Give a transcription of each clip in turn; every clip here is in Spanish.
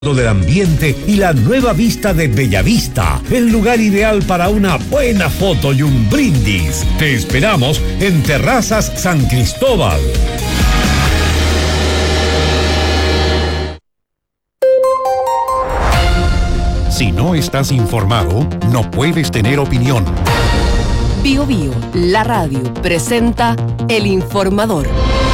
del ambiente y la nueva vista de Bellavista, el lugar ideal para una buena foto y un brindis. Te esperamos en Terrazas San Cristóbal. Si no estás informado, no puedes tener opinión. Bio Bio, la radio, presenta El Informador.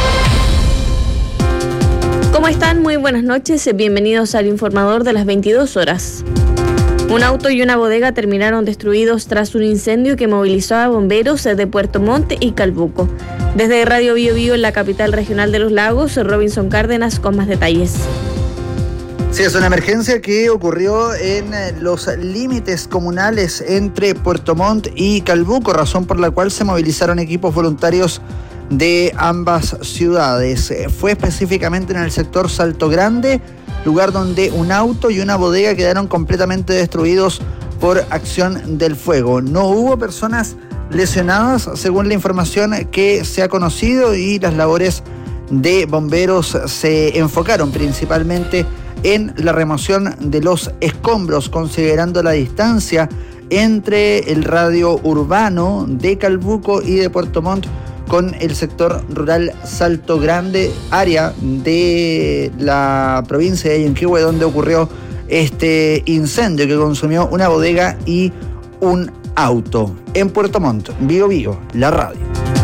¿Cómo están? Muy buenas noches. Bienvenidos al Informador de las 22 horas. Un auto y una bodega terminaron destruidos tras un incendio que movilizó a bomberos de Puerto Montt y Calbuco. Desde Radio Bio Bio en la capital regional de los lagos, Robinson Cárdenas con más detalles. Sí, es una emergencia que ocurrió en los límites comunales entre Puerto Montt y Calbuco, razón por la cual se movilizaron equipos voluntarios de ambas ciudades. Fue específicamente en el sector Salto Grande, lugar donde un auto y una bodega quedaron completamente destruidos por acción del fuego. No hubo personas lesionadas, según la información que se ha conocido, y las labores de bomberos se enfocaron principalmente en la remoción de los escombros, considerando la distancia entre el radio urbano de Calbuco y de Puerto Montt con el sector rural Salto Grande, área de la provincia de Yanquihue, donde ocurrió este incendio que consumió una bodega y un auto. En Puerto Montt, Bio Bio, la radio.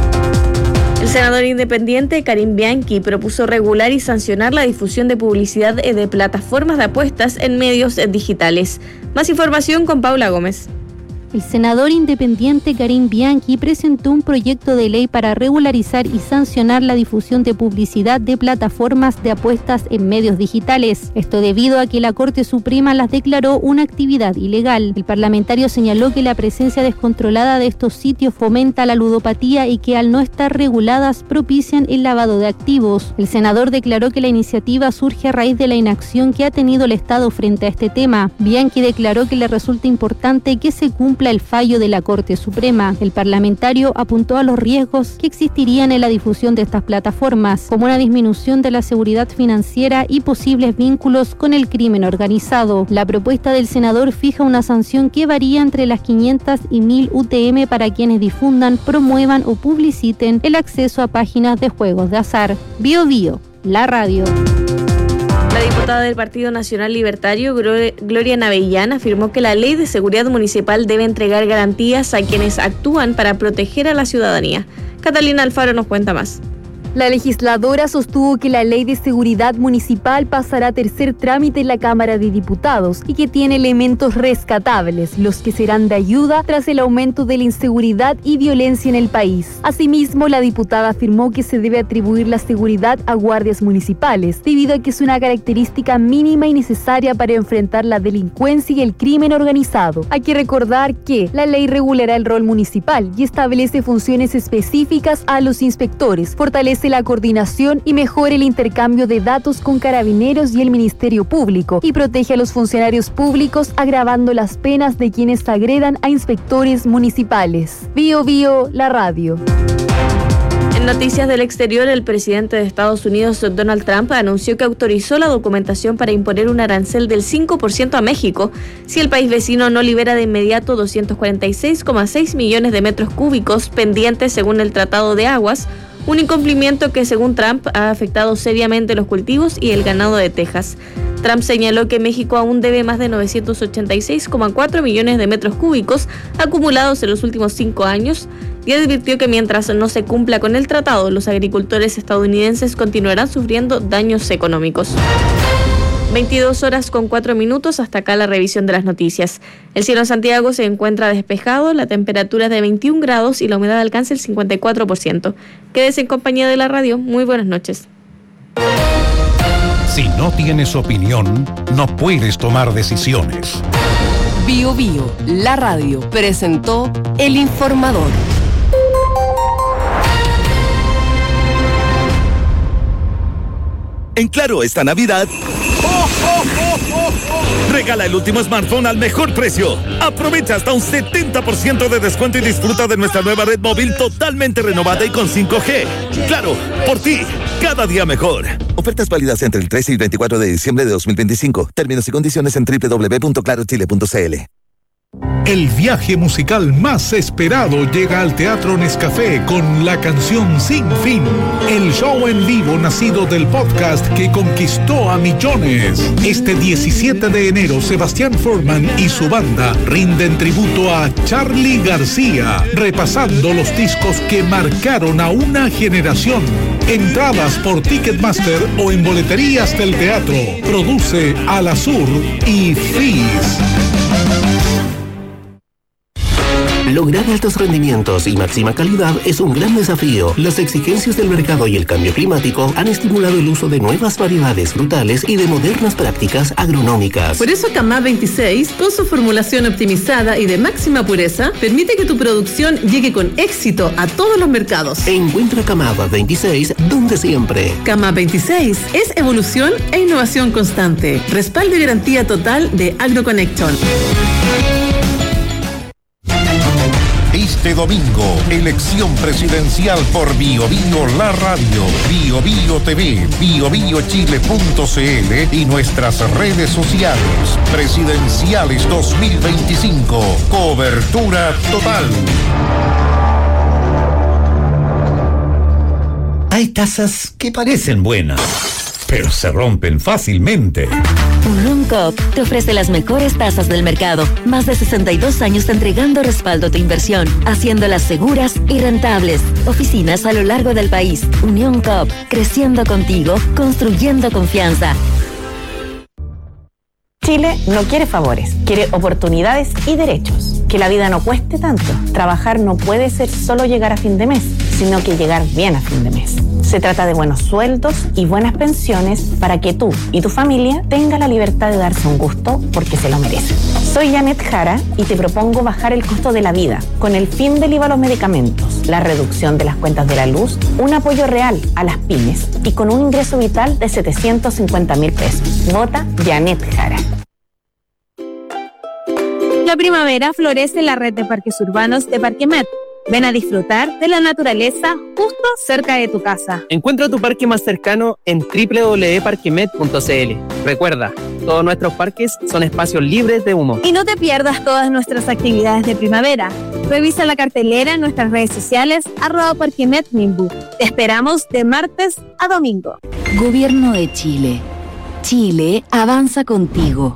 El senador independiente Karim Bianchi propuso regular y sancionar la difusión de publicidad de plataformas de apuestas en medios digitales. Más información con Paula Gómez. El senador independiente Karim Bianchi presentó un proyecto de ley para regularizar y sancionar la difusión de publicidad de plataformas de apuestas en medios digitales. Esto debido a que la Corte Suprema las declaró una actividad ilegal. El parlamentario señaló que la presencia descontrolada de estos sitios fomenta la ludopatía y que al no estar reguladas propician el lavado de activos. El senador declaró que la iniciativa surge a raíz de la inacción que ha tenido el Estado frente a este tema. Bianchi declaró que le resulta importante que se cumpla el fallo de la Corte Suprema. El parlamentario apuntó a los riesgos que existirían en la difusión de estas plataformas, como una disminución de la seguridad financiera y posibles vínculos con el crimen organizado. La propuesta del senador fija una sanción que varía entre las 500 y 1000 UTM para quienes difundan, promuevan o publiciten el acceso a páginas de juegos de azar. Bio Bio, la radio. La diputada del Partido Nacional Libertario, Gloria Navellán, afirmó que la Ley de Seguridad Municipal debe entregar garantías a quienes actúan para proteger a la ciudadanía. Catalina Alfaro nos cuenta más. La legisladora sostuvo que la Ley de Seguridad Municipal pasará a tercer trámite en la Cámara de Diputados y que tiene elementos rescatables, los que serán de ayuda tras el aumento de la inseguridad y violencia en el país. Asimismo, la diputada afirmó que se debe atribuir la seguridad a guardias municipales, debido a que es una característica mínima y necesaria para enfrentar la delincuencia y el crimen organizado. Hay que recordar que la ley regulará el rol municipal y establece funciones específicas a los inspectores, fortalece la coordinación y mejora el intercambio de datos con carabineros y el Ministerio Público y protege a los funcionarios públicos, agravando las penas de quienes agredan a inspectores municipales. Bio Bio, la radio. En noticias del exterior, el presidente de Estados Unidos, Donald Trump, anunció que autorizó la documentación para imponer un arancel del 5% a México si el país vecino no libera de inmediato 246,6 millones de metros cúbicos pendientes según el Tratado de Aguas, un incumplimiento que, según Trump, ha afectado seriamente los cultivos y el ganado de Texas. Trump señaló que México aún debe más de 986,4 millones de metros cúbicos acumulados en los últimos 5 años y advirtió que mientras no se cumpla con el tratado, los agricultores estadounidenses continuarán sufriendo daños económicos. 22 horas con 4 minutos, hasta acá la revisión de las noticias. El cielo en Santiago se encuentra despejado, la temperatura es de 21 grados y la humedad alcanza el 54%. Quédese en compañía de la radio. Muy buenas noches. Si no tienes opinión, no puedes tomar decisiones. Bio Bio, la radio, presentó El Informador. En Claro esta Navidad, regala el último smartphone al mejor precio. Aprovecha hasta un 70% de descuento y disfruta de nuestra nueva red móvil totalmente renovada y con 5G. Claro, por ti, cada día mejor. Ofertas válidas entre el 13 y 24 de diciembre de 2025. Términos y condiciones en www.clarochile.cl. El viaje musical más esperado llega al Teatro Nescafé con La Canción Sin Fin, el show en vivo nacido del podcast que conquistó a millones. Este 17 de enero, Sebastián Forman y su banda rinden tributo a Charly García, repasando los discos que marcaron a una generación. Entradas por Ticketmaster o en boleterías del teatro. Produce Alasur y FIS. Lograr altos rendimientos y máxima calidad es un gran desafío. Las exigencias del mercado y el cambio climático han estimulado el uso de nuevas variedades frutales y de modernas prácticas agronómicas. Por eso Camad 26, con su formulación optimizada y de máxima pureza, permite que tu producción llegue con éxito a todos los mercados. Encuentra Camad 26 donde siempre. Camad 26 es evolución e innovación constante. Respaldo y garantía total de AgroConnection. Este domingo, elección presidencial por Bio Bio La Radio, Bio Bio TV, biobiochile.cl y nuestras redes sociales. Presidenciales 2025. Cobertura total. Hay tazas que parecen buenas, pero se rompen fácilmente. Unión Coop te ofrece las mejores tasas del mercado. Más de 62 años entregando respaldo a tu inversión, haciéndolas seguras y rentables. Oficinas a lo largo del país. Unión Coop, creciendo contigo, construyendo confianza. Chile no quiere favores, quiere oportunidades y derechos. Que la vida no cueste tanto. Trabajar no puede ser solo llegar a fin de mes, sino que llegar bien a fin de mes. Se trata de buenos sueldos y buenas pensiones para que tú y tu familia tengan la libertad de darse un gusto porque se lo merecen. Soy Janet Jara y te propongo bajar el costo de la vida con el fin del IVA a los medicamentos, la reducción de las cuentas de la luz, un apoyo real a las pymes y con un ingreso vital de 750.000 pesos. Vota Janet Jara. La primavera florece en la red de parques urbanos de Parquemet. Ven a disfrutar de la naturaleza justo cerca de tu casa. Encuentra tu parque más cercano en www.parquemet.cl. Recuerda, todos nuestros parques son espacios libres de humo. Y no te pierdas todas nuestras actividades de primavera. Revisa la cartelera en nuestras redes sociales @parquemetminbu. Te esperamos de martes a domingo. Gobierno de Chile. Chile avanza contigo.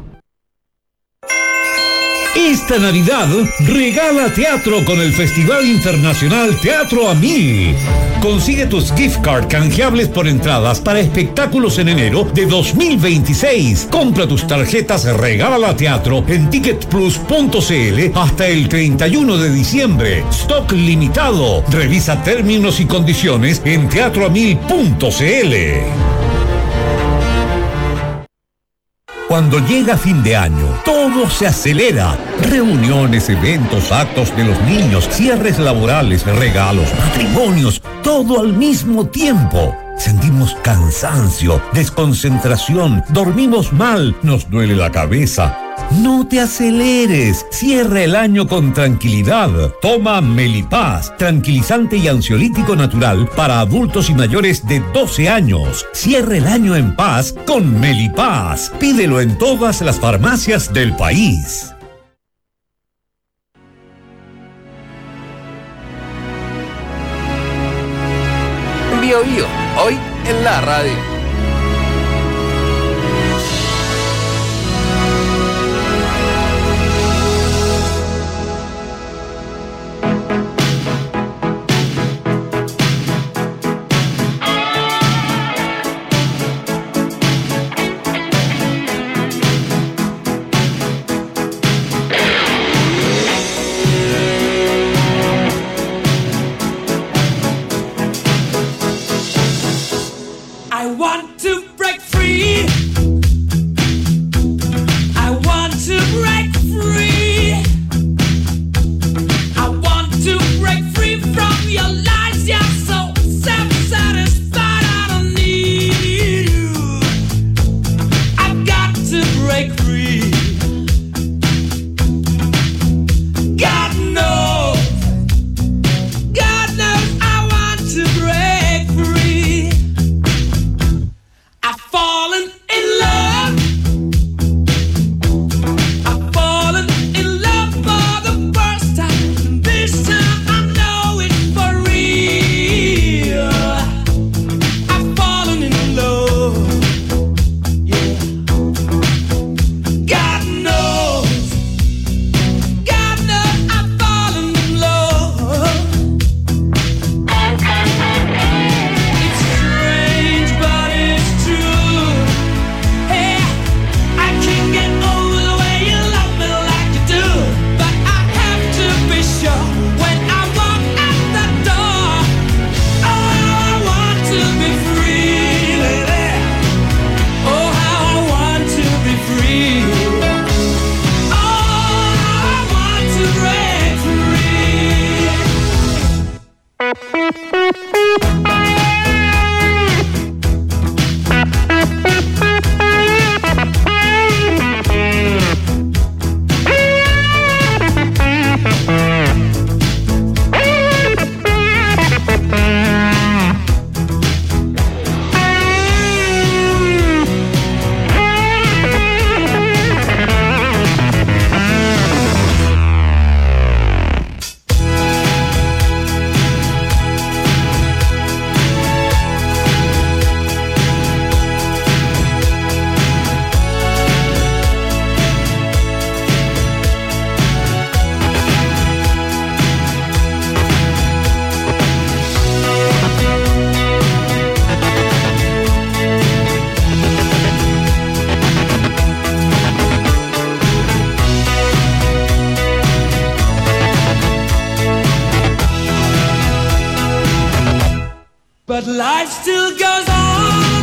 Esta Navidad regala teatro con el Festival Internacional Teatro a 1000. Consigue tus gift card canjeables por entradas para espectáculos en enero de 2026. Compra tus tarjetas Regala Teatro en ticketplus.cl hasta el 31 de diciembre. Stock limitado. Revisa términos y condiciones en teatroa1000.cl. Cuando llega fin de año, todo se acelera. Reuniones, eventos, actos de los niños, cierres laborales, regalos, matrimonios, todo al mismo tiempo. Sentimos cansancio, desconcentración, dormimos mal, nos duele la cabeza. No te aceleres, cierra el año con tranquilidad. Toma Melipaz, tranquilizante y ansiolítico natural para adultos y mayores de 12 años. Cierra el año en paz con Melipaz. Pídelo en todas las farmacias del país. Bio Bio, hoy en la radio. Break free. life still goes on.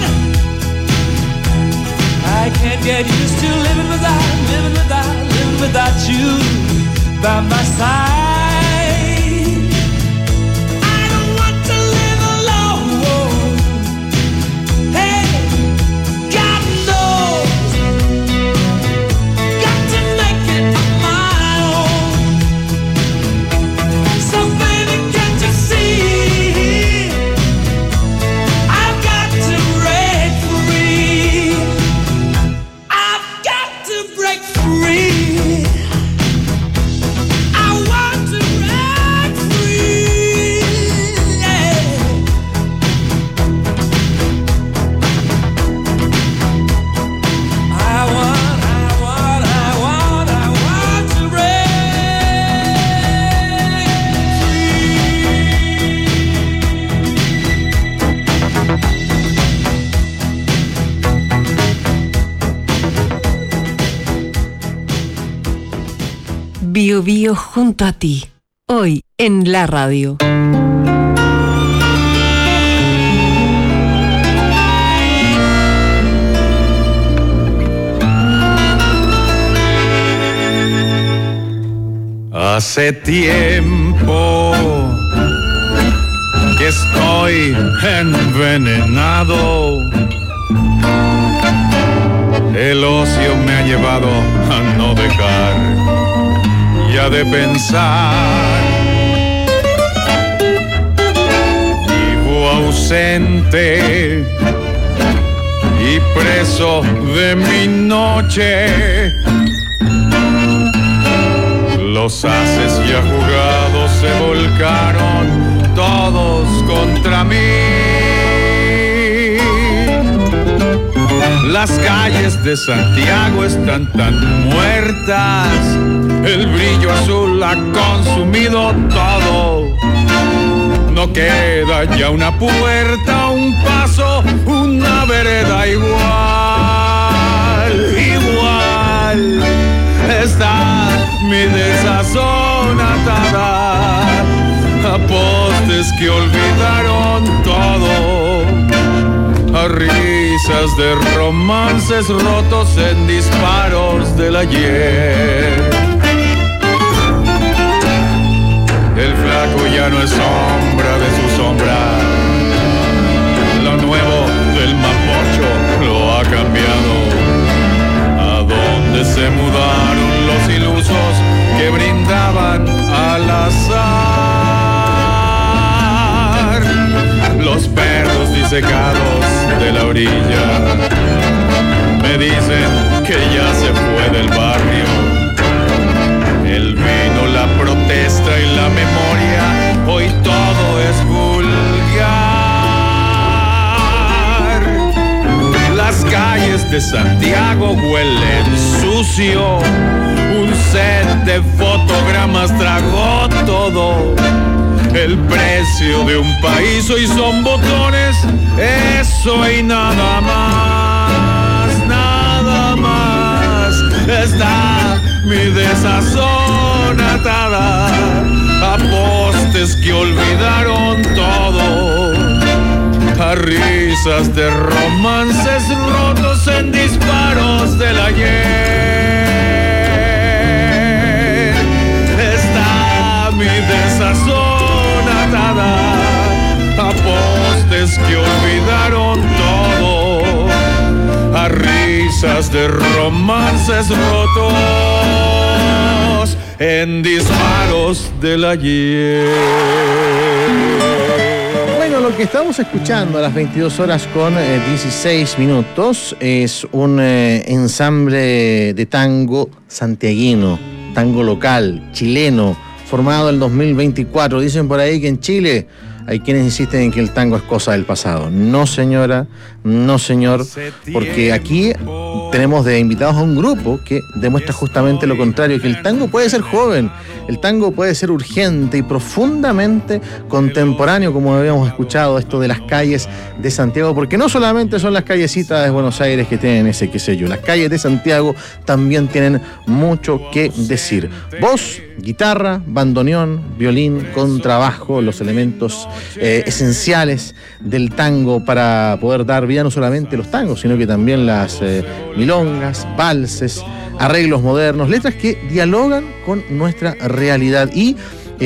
I can't get used to living without you by my side. I don't want to live alone. Hey, God knows, got to make it on my own. So baby, can't you see? I've got to break free. I've got to break free. Bio Bio junto a ti, hoy en la radio. Hace tiempo que estoy envenenado. El ocio me ha llevado a no dejar ya de pensar. Vivo ausente y preso de mi noche. Los haces ya jugados se volcaron todos contra mí. Las calles de Santiago están tan muertas, el brillo azul ha consumido todo. No queda ya una puerta, un paso, una vereda igual. Igual está mi desazón atada a postes que olvidaron todo, a risas de romances rotos en disparos del ayer. El flaco ya no es sombra de su sombra, lo nuevo del mapocho lo ha cambiado. ¿A dónde se mudaron los ilusos que brindaban al azar? Los perros disecados de la orilla me dicen que ya se fue del barrio. El vino, la protesta y la memoria, hoy todo es vulgar. Las calles de Santiago huelen sucio, un set de fotogramas tragó todo. El precio de un país hoy son botones, eso y nada más, nada más. Está mi desazón atada a postes que olvidaron todo, a risas de romances rotos en disparos del ayer. Está mi desazón a postes que olvidaron todo, a risas de romances rotos en disparos del ayer. Bueno, lo que estamos escuchando a las 22 horas con 16 minutos es un ensamble de tango santiaguino, tango local, chileno, formado en 2024. Dicen por ahí que en Chile hay quienes insisten en que el tango es cosa del pasado. No, señora, no, señor, porque aquí tenemos de invitados a un grupo que demuestra justamente lo contrario, que el tango puede ser joven, el tango puede ser urgente y profundamente contemporáneo, como habíamos escuchado, esto de las calles de Santiago, porque no solamente son las callecitas de Buenos Aires que tienen ese qué sé yo, las calles de Santiago también tienen mucho que decir. Voz, guitarra, bandoneón, violín, contrabajo, los elementos esenciales del tango para poder dar vida no solamente los tangos, sino que también las milongas, valses, arreglos modernos, letras que dialogan con nuestra realidad. Y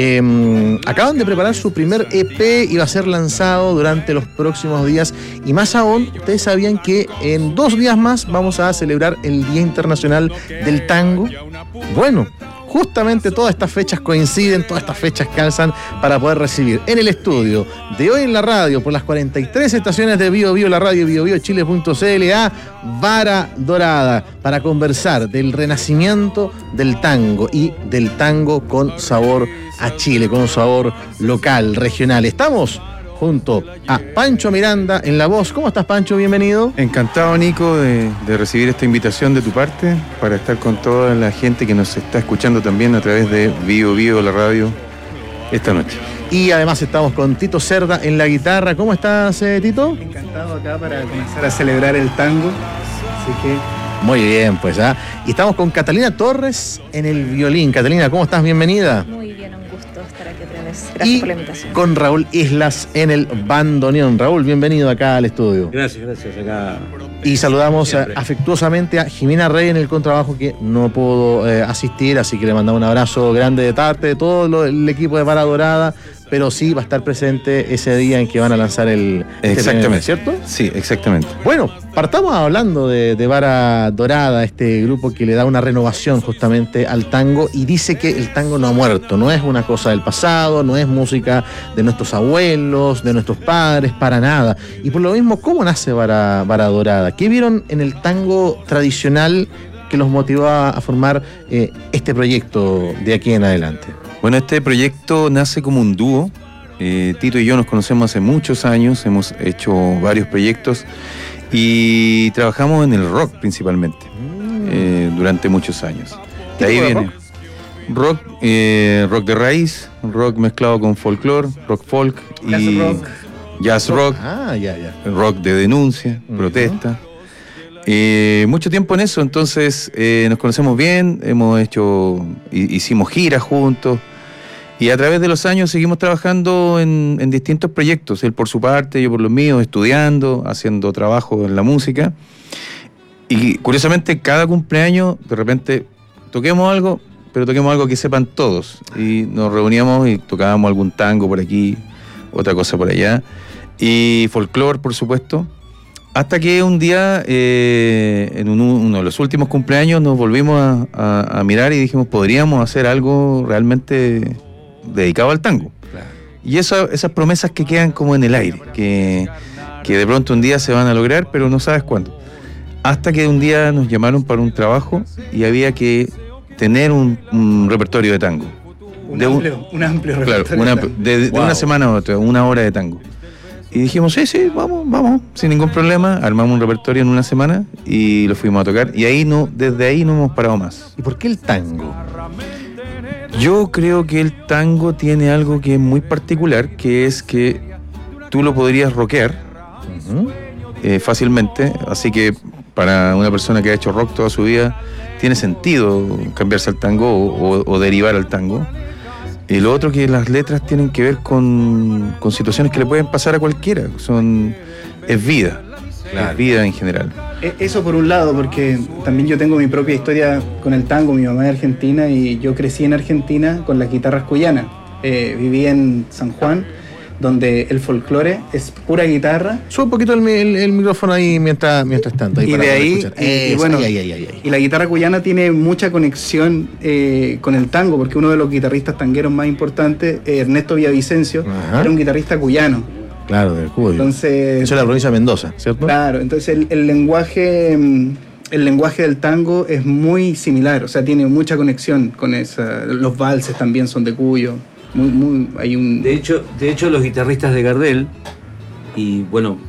acaban de preparar su primer EP y va a ser lanzado durante los próximos días. Y más aún, ustedes sabían que en 2 días más vamos a celebrar el Día Internacional del Tango. Bueno, justamente todas estas fechas coinciden, todas estas fechas calzan para poder recibir en el estudio de Hoy en la Radio, por las 43 estaciones de Bio Bio, la radio biobiochile.cl, a Vara Dorada, para conversar del renacimiento del tango y del tango con sabor a Chile, con sabor local, regional. Estamos junto a Pancho Miranda en la voz. ¿Cómo estás, Pancho? Bienvenido. Encantado, Nico, de recibir esta invitación de tu parte para estar con toda la gente que nos está escuchando también a través de Bio Bio, la radio, esta noche. Y además estamos con Tito Cerda en la guitarra. ¿Cómo estás, Tito? Encantado acá para comenzar a celebrar el tango. Así que... Muy bien, pues. Y estamos con Catalina Torres en el violín. Catalina, ¿cómo estás? Bienvenida. Muy bien, un gusto estar aquí otra vez. Gracias por la invitación. Con Raúl Islas en el bandoneón. Raúl, bienvenido acá al estudio. Gracias, acá. Y saludamos afectuosamente a Jimena Rey en el contrabajo, que no pudo asistir, así que le mandamos un abrazo grande de parte de todo el equipo de Vara Dorada, pero sí va a estar presente ese día en que van a lanzar el... Exactamente. ¿Cierto? Sí, exactamente. Bueno, partamos hablando de Vara Dorada, este grupo que le da una renovación justamente al tango y dice que el tango no ha muerto, no es una cosa del pasado, no es música de nuestros abuelos, de nuestros padres, para nada. Y por lo mismo, ¿cómo nace Vara Dorada? ¿Qué vieron en el tango tradicional que los motivó a formar este proyecto de aquí en adelante? Bueno, este proyecto nace como un dúo. Tito y yo nos conocemos hace muchos años, hemos hecho varios proyectos y trabajamos en el rock principalmente durante muchos años. De ahí viene rock de raíz, rock mezclado con folclore, rock folk y jazz rock, rock de denuncia, protesta. Mucho tiempo en eso, entonces nos conocemos bien, hicimos giras juntos y a través de los años seguimos trabajando en distintos proyectos, él por su parte, yo por los míos, estudiando, haciendo trabajo en la música. Y curiosamente cada cumpleaños de repente toquemos algo, pero toquemos algo que sepan todos, y nos reuníamos y tocábamos algún tango por aquí, otra cosa por allá, y folclore, por supuesto. Hasta que un día, en uno de los últimos cumpleaños, nos volvimos a mirar y dijimos, podríamos hacer algo realmente dedicado al tango. Claro. Y esas promesas que quedan como en el aire, que de pronto un día se van a lograr, pero no sabes cuándo. Hasta que un día nos llamaron para un trabajo y había que tener un repertorio de tango. Un amplio repertorio. Claro, de una semana a otra, 1 hora de tango. Y dijimos, sí, vamos, sin ningún problema. Armamos un repertorio en una semana y lo fuimos a tocar. Y desde ahí no hemos parado más. ¿Y por qué el tango? Yo creo que el tango tiene algo que es muy particular, que es que tú lo podrías rockear fácilmente. Así que para una persona que ha hecho rock toda su vida, tiene sentido cambiarse al tango o derivar al tango. Y lo otro, que las letras tienen que ver con situaciones que le pueden pasar a cualquiera. Es vida. Claro. Es vida en general. Eso por un lado, porque también yo tengo mi propia historia con el tango. Mi mamá es argentina y yo crecí en Argentina con las guitarras cuyanas. Viví en San Juan, donde el folclore es pura guitarra. Sube un poquito el micrófono ahí mientras tanto. Ahí, y de ahí, y la guitarra cuyana tiene mucha conexión con el tango, porque uno de los guitarristas tangueros más importantes, Ernesto Villavicencio, era un guitarrista cuyano. Claro, del Cuyo. Entonces, eso es la provincia de Mendoza, ¿cierto? Claro, entonces el lenguaje del tango es muy similar, o sea, tiene mucha conexión con los valses también son de Cuyo. Hay un... De hecho, los guitarristas de Gardel y bueno,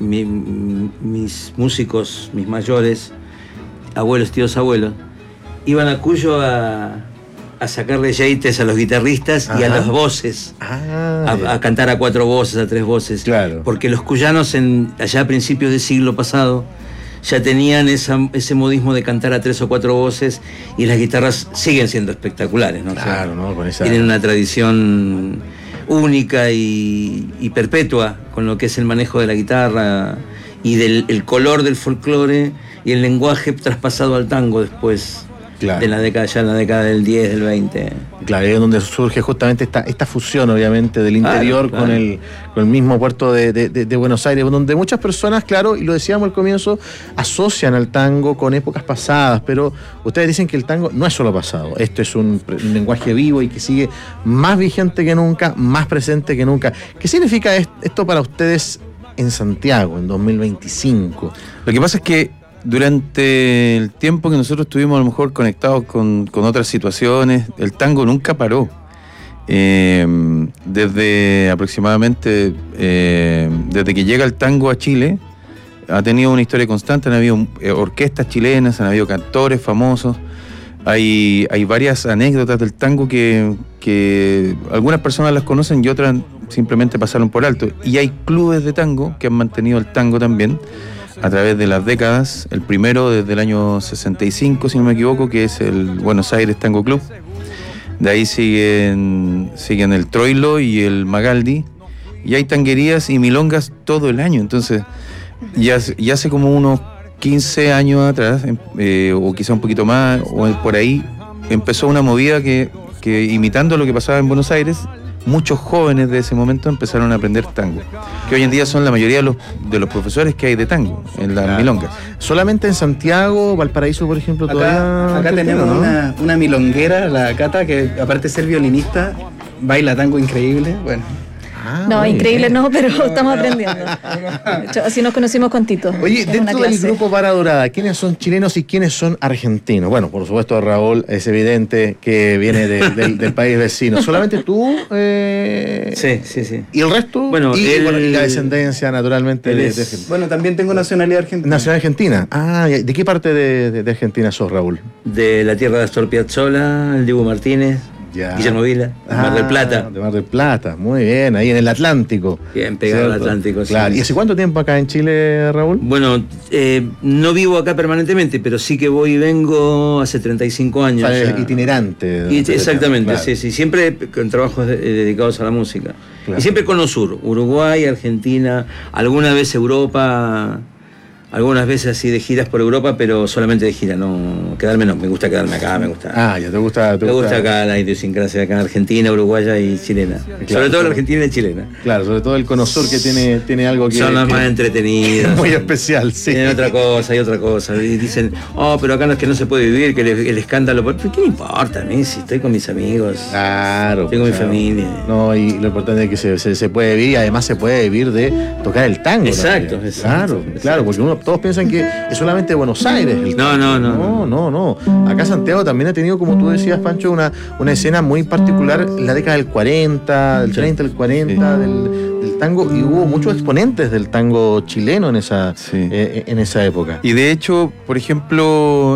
mis músicos, mis mayores, abuelos, tíos, abuelos, iban a Cuyo a sacarle yeites a los guitarristas y a las voces, a cantar a 4 voces, a 3 voces, claro. Porque los cuyanos allá a principios del siglo pasado ya tenían ese modismo de cantar a 3 o 4 voces, y las guitarras siguen siendo espectaculares, ¿no? Claro, o sea, ¿no? Con esa... Tienen una tradición única y perpetua con lo que es el manejo de la guitarra y el color del folclore y el lenguaje traspasado al tango después. Claro. En la década del 10, del 20. Claro, es donde surge justamente esta fusión, obviamente, del interior con el mismo puerto de Buenos Aires, donde muchas personas, claro, y lo decíamos al comienzo, asocian al tango con épocas pasadas, pero ustedes dicen que el tango no es solo pasado, esto es un lenguaje vivo y que sigue más vigente que nunca, más presente que nunca. ¿Qué significa esto para ustedes en Santiago, en 2025? Lo que pasa es que durante el tiempo que nosotros estuvimos a lo mejor conectados con otras situaciones, el tango nunca paró. Desde aproximadamente, desde que llega el tango a Chile, ha tenido una historia constante, han habido orquestas chilenas, han habido cantores famosos, hay varias anécdotas del tango que algunas personas las conocen y otras simplemente pasaron por alto. Y hay clubes de tango que han mantenido el tango también a través de las décadas. El primero desde el año 65, si no me equivoco, que es el Buenos Aires Tango Club. De ahí siguen el Troilo y el Magaldi. Y hay tanguerías y milongas todo el año. Entonces, ya hace como unos 15 años atrás, o quizá un poquito más, o por ahí, empezó una movida que imitando lo que pasaba en Buenos Aires, muchos jóvenes de ese momento empezaron a aprender tango, que hoy en día son la mayoría de los profesores que hay de tango en las milongas. Solamente en Santiago, Valparaíso, por ejemplo, acá tenemos, ¿no? una milonguera, la Cata, que aparte de ser violinista, baila tango increíble. Bueno. No, increíble no, pero estamos aprendiendo. De hecho, así nos conocimos con Tito. Oye, dentro del grupo Vara Dorada, ¿quiénes son chilenos y quiénes son argentinos? Bueno, por supuesto Raúl es evidente que viene del país vecino. ¿Solamente tú? Sí. ¿Y el resto? Bueno, y la descendencia, naturalmente, de Argentina. Bueno, también tengo nacionalidad argentina. Nacionalidad argentina. Ah, ¿de qué parte de Argentina sos, Raúl? De la tierra de Astor Piazzolla, el Diego Martínez. Ya. Guillermo Vila, de Mar del Plata. De Mar del Plata, muy bien, ahí en el Atlántico. Bien pegado al Atlántico, claro. sí. ¿Y hace cuánto tiempo acá en Chile, Raúl? Bueno, no vivo acá permanentemente, pero sí que voy y vengo hace 35 años. O sea, itinerante. Exactamente, claro. sí. Siempre con trabajos dedicados a la música. Claro. Y siempre con lo sur, Uruguay, Argentina, alguna vez Europa. Algunas veces así de giras por Europa, pero solamente de gira, no quedarme no, me gusta quedarme acá, me gusta. Ah, ya te gusta. Me gusta acá la idiosincrasia acá en Argentina, uruguaya y chilena. Claro, sobre todo la argentina y chilena. Claro, sobre todo el Cono Sur que tiene algo que son las más entretenidas. Muy especial, sí. Tienen otra cosa. Y dicen, pero acá no es que no se puede vivir, que el escándalo. ¿Pero qué me importa a mí si estoy con mis amigos? Claro. Tengo mi familia. No, y lo importante es que se puede vivir, y además se puede vivir de tocar el tango. Exacto. Claro, porque todos piensan que es solamente Buenos Aires. No. Acá Santiago también ha tenido, como tú decías, Pancho, una escena muy particular en la década del 40, del 30, del 40, del tango, y hubo muchos exponentes del tango chileno en esa época. Y de hecho, por ejemplo,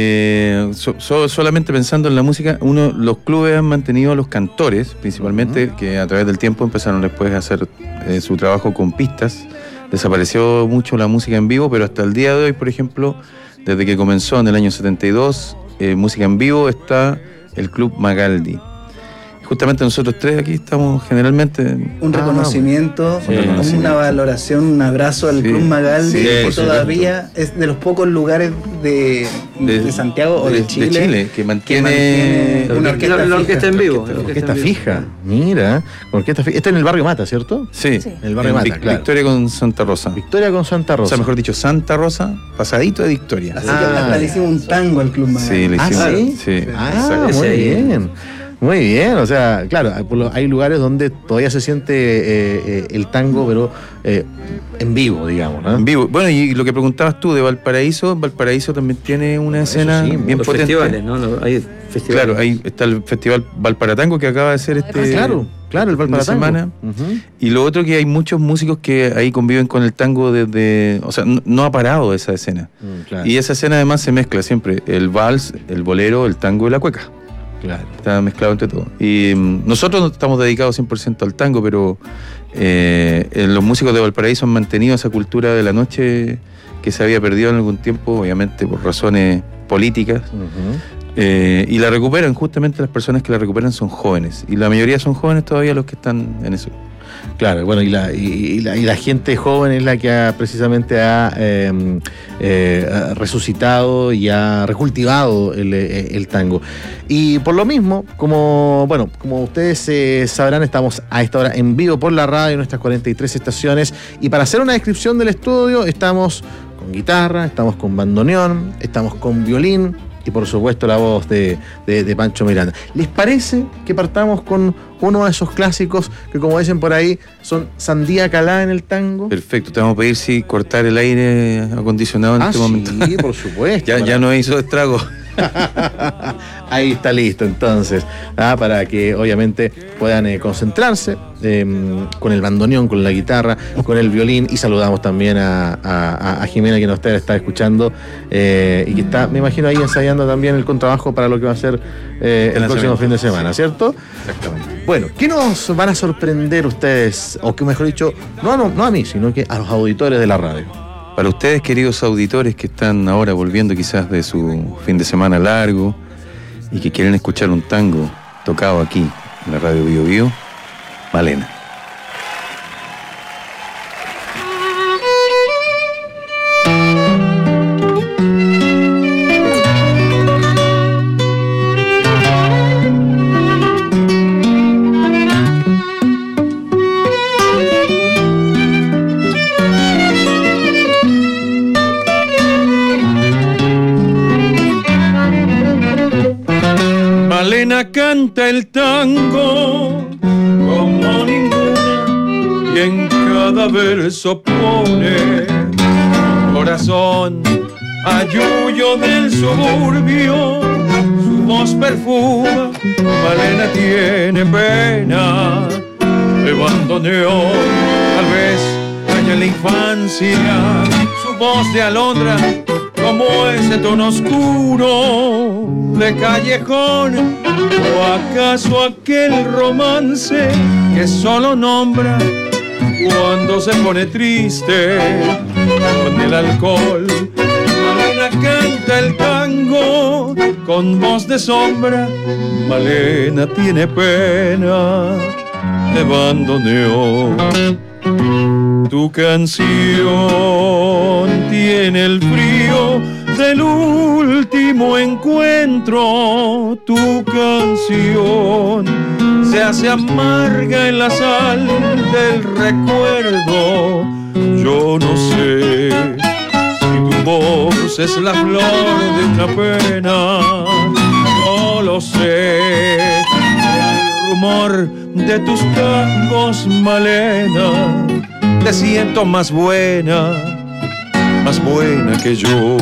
solamente pensando en la música, los clubes han mantenido a los cantores, principalmente, que a través del tiempo empezaron después a hacer su trabajo con pistas. Desapareció mucho la música en vivo, pero hasta el día de hoy, por ejemplo, desde que comenzó en el año 72, música en vivo, está el Club Magaldi. Justamente nosotros tres aquí estamos generalmente... Un reconocimiento, una valoración, un abrazo al Club Magaldi, que todavía es de los pocos lugares de Santiago o de Chile que mantiene una orquesta en vivo. Orquesta fija, mira, orquesta fija. Está en el barrio Mata, ¿cierto? Sí. En el barrio Mata, claro. Victoria con Santa Rosa. O sea, mejor dicho, Santa Rosa, pasadito de Victoria. Así que hasta le hicimos un tango al Club Magaldi. Sí, le hicimos. ¿Sí? Muy bien. Muy bien, o sea, claro, hay lugares donde todavía se siente el tango, pero en vivo, digamos, ¿no? En vivo. Bueno, y lo que preguntabas tú de Valparaíso también tiene una escena bien potente. Festivales, ¿no? Hay festivales. Claro, ahí está el Festival Valparatango que acaba de ser Claro, el Valparatango. Semana. Uh-huh. Y lo otro que hay muchos músicos que ahí conviven con el tango desde... O sea, no ha parado esa escena. Claro. Y esa escena además se mezcla siempre el vals, el bolero, el tango y la cueca. Claro. Está mezclado entre todo. Y nosotros no estamos dedicados 100% al tango, pero los músicos de Valparaíso han mantenido esa cultura de la noche que se había perdido en algún tiempo, obviamente por razones políticas. Uh-huh. Y la recuperan, justamente las personas que la recuperan son jóvenes. Y la mayoría son jóvenes todavía los que están en eso. Claro, bueno, y la gente joven es la que precisamente ha resucitado y ha recultivado el tango. Y por lo mismo, como ustedes sabrán, estamos a esta hora en vivo por la radio en nuestras 43 estaciones. Y para hacer una descripción del estudio, estamos con guitarra, estamos con bandoneón, estamos con violín, y por supuesto la voz de Pancho Miranda. ¿Les parece que partamos con uno de esos clásicos que, como dicen por ahí, son sandía calada en el tango? Perfecto, te vamos a pedir si cortar el aire acondicionado en este momento. Sí, por supuesto. ya no hizo estrago. Ahí está listo entonces, para que obviamente puedan concentrarse con el bandoneón, con la guitarra, con el violín. Y saludamos también a Jimena, que nos está escuchando y que está, me imagino, ahí ensayando también el contrabajo para lo que va a ser el próximo fin de semana, ¿cierto? Exactamente. Bueno, ¿qué nos van a sorprender ustedes? O que mejor dicho, no a mí, sino que a los auditores de la radio. Para ustedes, queridos auditores que están ahora volviendo quizás de su fin de semana largo y que quieren escuchar un tango tocado aquí en la radio Bío Bío, Malena. Malena canta el tango como ninguna y en cada verso pone corazón a Yuyo del suburbio, su voz perfuma. Malena tiene pena de bandoneón, tal vez haya en la infancia su voz de alondra, como ese tono oscuro de callejón, o acaso aquel romance que solo nombra cuando se pone triste con el alcohol. Malena canta el tango con voz de sombra, Malena tiene pena de bandoneón. Tu canción tiene el frío del último encuentro. Tu canción se hace amarga en la sal del recuerdo. Yo no sé si tu voz es la flor de una pena. No lo sé. El rumor de tus tangos, Malena, te siento más buena que yo.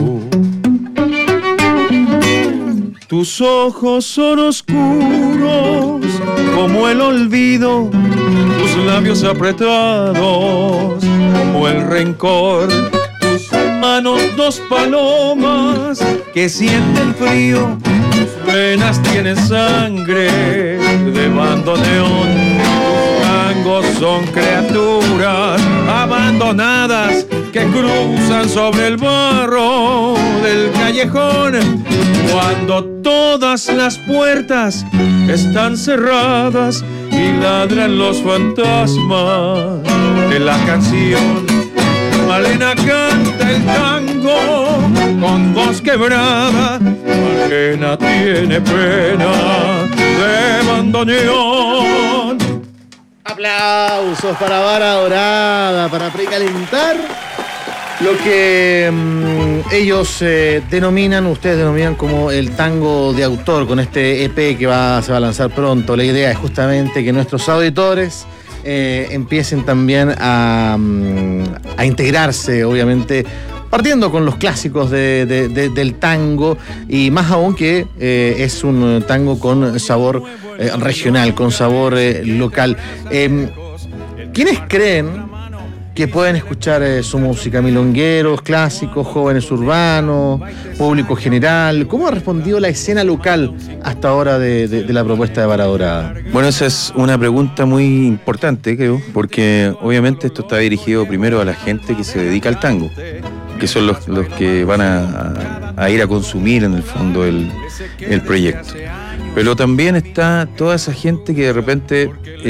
Tus ojos son oscuros como el olvido, tus labios apretados como el rencor, tus manos dos palomas que sienten frío, tus venas tienen sangre de bandoneón. Tangos son criaturas abandonadas que cruzan sobre el barro del callejón, cuando todas las puertas están cerradas y ladran los fantasmas de la canción. Malena canta el tango con voz quebrada, Malena tiene pena de bandoneón. Aplausos para Vara Dorada, para precalentar lo que ellos ustedes denominan como el tango de autor, con este EP que se va a lanzar pronto. La idea es justamente que nuestros auditores empiecen también a integrarse, obviamente, partiendo con los clásicos del tango, y más aún que es un tango con sabor regional, con sabor local. ¿Quiénes creen que pueden escuchar su música? Milongueros, clásicos, jóvenes urbanos, público general. ¿Cómo ha respondido la escena local hasta ahora de la propuesta de Vara Dorada? Bueno, esa es una pregunta muy importante, creo, porque obviamente esto está dirigido primero a la gente que se dedica al tango, que son los que van a ir a consumir en el fondo el proyecto. Pero también está toda esa gente que de repente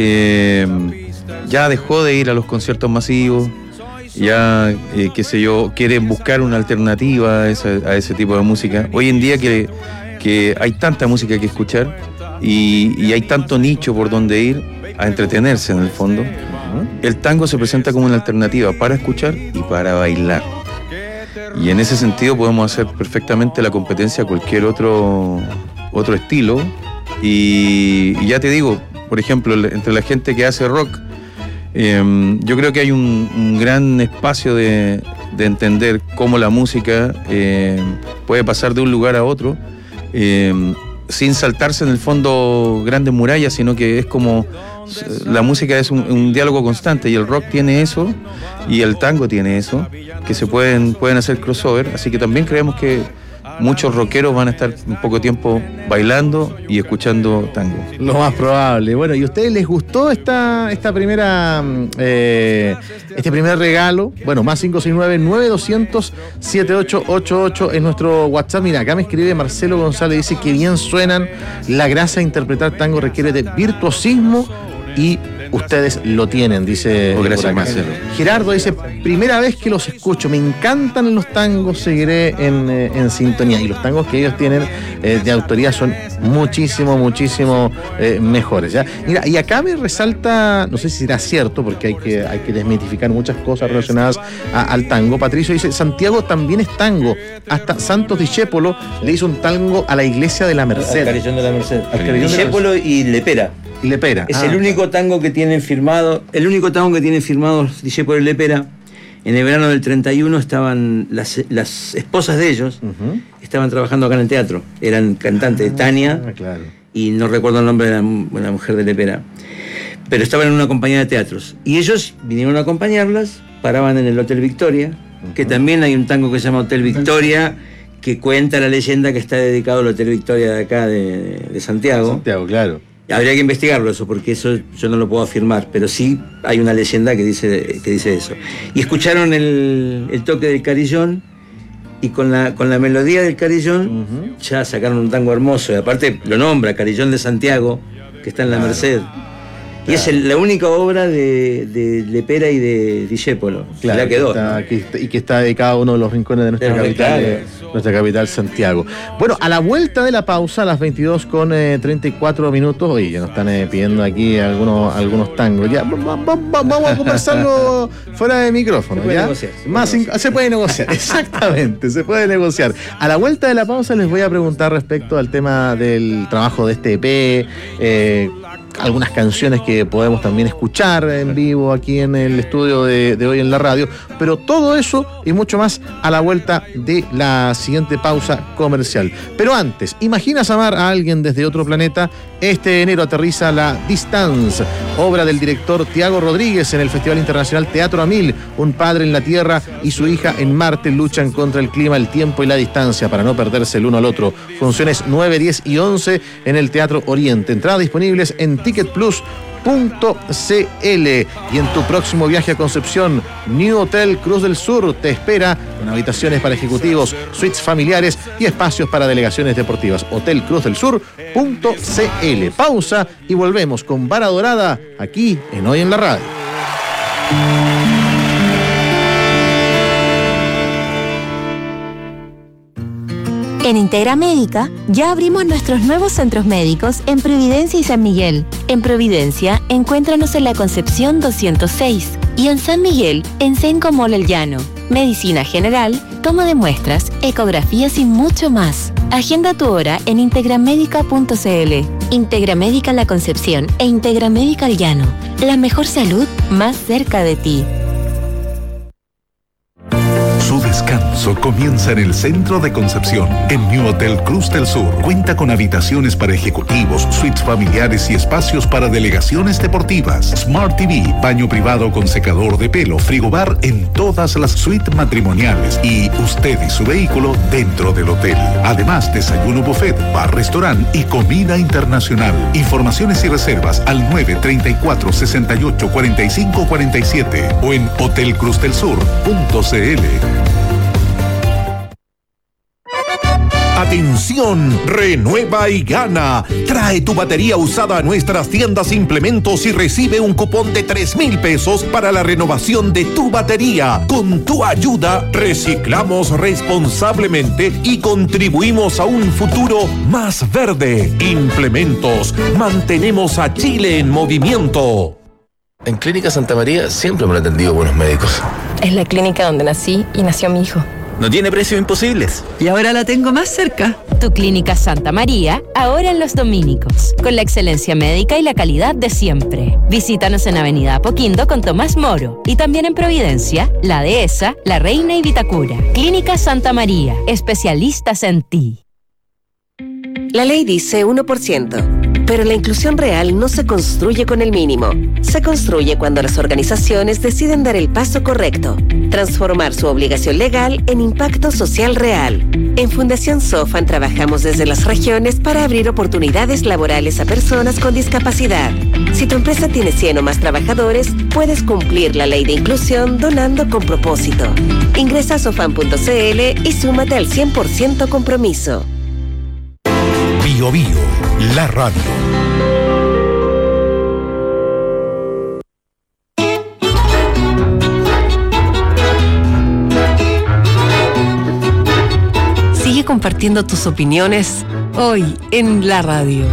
ya dejó de ir a los conciertos masivos, ya, qué sé yo, quieren buscar una alternativa a ese tipo de música. Hoy en día que hay tanta música que escuchar y hay tanto nicho por donde ir a entretenerse en el fondo, el tango se presenta como una alternativa para escuchar y para bailar. Y en ese sentido podemos hacer perfectamente la competencia a cualquier otro estilo. Y ya te digo, por ejemplo, entre la gente que hace rock, yo creo que hay un gran espacio de entender cómo la música puede pasar de un lugar a otro sin saltarse en el fondo grandes murallas, sino que es como la música es un diálogo constante, y el rock tiene eso y el tango tiene eso, que se pueden hacer crossover. Así que también creemos que muchos rockeros van a estar un poco tiempo bailando y escuchando tango. Lo más probable. Bueno, ¿y a ustedes les gustó esta primera este primer regalo? Bueno, más 569-9200-7888 es nuestro WhatsApp. Mira, acá me escribe Marcelo González, dice que bien suenan. La gracia de interpretar tango requiere de virtuosismo y ustedes lo tienen, dice. Gracias, Marcelo. Gerardo dice, primera vez que los escucho, me encantan los tangos, seguiré en sintonía. Y los tangos que ellos tienen de autoría son muchísimo mejores, ¿ya? Mira, y acá me resalta, no sé si será cierto, porque hay que desmitificar muchas cosas relacionadas al tango. Patricio dice, Santiago también es tango. Hasta Santos Discépolo le hizo un tango a la iglesia de la Merced. Al Carillón de la Merced. Discépolo y Lepera. Es el único tango que tienen firmado, Discépolo y Lepera. En el verano del 31 estaban las esposas de ellos, estaban trabajando acá en el teatro. Eran cantantes, Tania, claro, y no recuerdo el nombre de la mujer de Lepera. Pero estaban en una compañía de teatros. Y ellos vinieron a acompañarlas, paraban en el Hotel Victoria, que también hay un tango que se llama Hotel Victoria, que cuenta la leyenda que está dedicado al Hotel Victoria de acá, de Santiago. Santiago, claro. Habría que investigarlo eso, porque eso yo no lo puedo afirmar, pero sí hay una leyenda que dice eso. Y escucharon el toque del carillón, y con la melodía del carillón ya sacaron un tango hermoso. Y aparte lo nombra, Carillón de Santiago, que está en la Merced. Y es la única obra de Lepera y de Discépolo. Claro, ya quedó. Y que está dedicado a uno de los rincones de nuestra capital, Santiago. Bueno, a la vuelta de la pausa, a las 22:34, oye, ya nos están pidiendo aquí algunos tangos. Ya, vamos a conversarlo fuera de micrófono. Se puede negociar, exactamente, se puede negociar. A la vuelta de la pausa les voy a preguntar respecto al tema del trabajo de este EP, algunas canciones que podemos también escuchar en vivo aquí en el estudio de hoy en la radio, pero todo eso y mucho más a la vuelta de la siguiente pausa comercial. Pero antes, ¿imaginas amar a alguien desde otro planeta? Este enero aterriza La Distance, obra del director Tiago Rodríguez en el Festival Internacional Teatro a Mil. Un padre en la Tierra y su hija en Marte luchan contra el clima, el tiempo y la distancia para no perderse el uno al otro. Funciones 9, 10 y 11 en el Teatro Oriente. Entradas disponibles en ticketplus.cl. Y en tu próximo viaje a Concepción, New Hotel Cruz del Sur te espera con habitaciones para ejecutivos, suites familiares y espacios para delegaciones deportivas. hotelcruzdelsur.cl. Pausa y volvemos con Vara Dorada aquí en Hoy en la Radio. En Integra Médica ya abrimos nuestros nuevos centros médicos en Providencia y San Miguel. En Providencia, encuéntranos en La Concepción 206 y en San Miguel, en Senco Mall El Llano. Medicina general, toma de muestras, ecografías y mucho más. Agenda tu hora en integramédica.cl. Integra Médica La Concepción e Integra Médica El Llano. La mejor salud más cerca de ti. Su descanso comienza en el centro de Concepción. En New Hotel Cruz del Sur cuenta con habitaciones para ejecutivos, suites familiares y espacios para delegaciones deportivas. Smart TV, baño privado con secador de pelo, frigobar en todas las suites matrimoniales y usted y su vehículo dentro del hotel. Además, desayuno buffet, bar, restaurante y comida internacional. Informaciones y reservas al 934-68-4547 o en hotelcruzdelsur.cl. ¡Atención! ¡Renueva y gana! Trae tu batería usada a nuestras tiendas Implementos y recibe un cupón de 3,000 pesos para la renovación de tu batería. Con tu ayuda, reciclamos responsablemente y contribuimos a un futuro más verde. Implementos. Mantenemos a Chile en movimiento. En Clínica Santa María siempre me han atendido buenos médicos. Es la clínica donde nací y nació mi hijo. No tiene precios imposibles. Y ahora la tengo más cerca. Tu Clínica Santa María, ahora en Los Dominicos, con la excelencia médica y la calidad de siempre. Visítanos en Avenida Apoquindo con Tomás Moro y también en Providencia, La Dehesa, La Reina y Vitacura. Clínica Santa María, especialistas en ti. La ley dice 1%, pero la inclusión real no se construye con el mínimo. Se construye cuando las organizaciones deciden dar el paso correcto, transformar su obligación legal en impacto social real. En Fundación Sofan trabajamos desde las regiones para abrir oportunidades laborales a personas con discapacidad. Si tu empresa tiene 100 o más trabajadores, puedes cumplir la ley de inclusión donando con propósito. Ingresa a sofan.cl y súmate al 100% compromiso. Bio Bio, la radio. Sigue compartiendo tus opiniones hoy en la radio.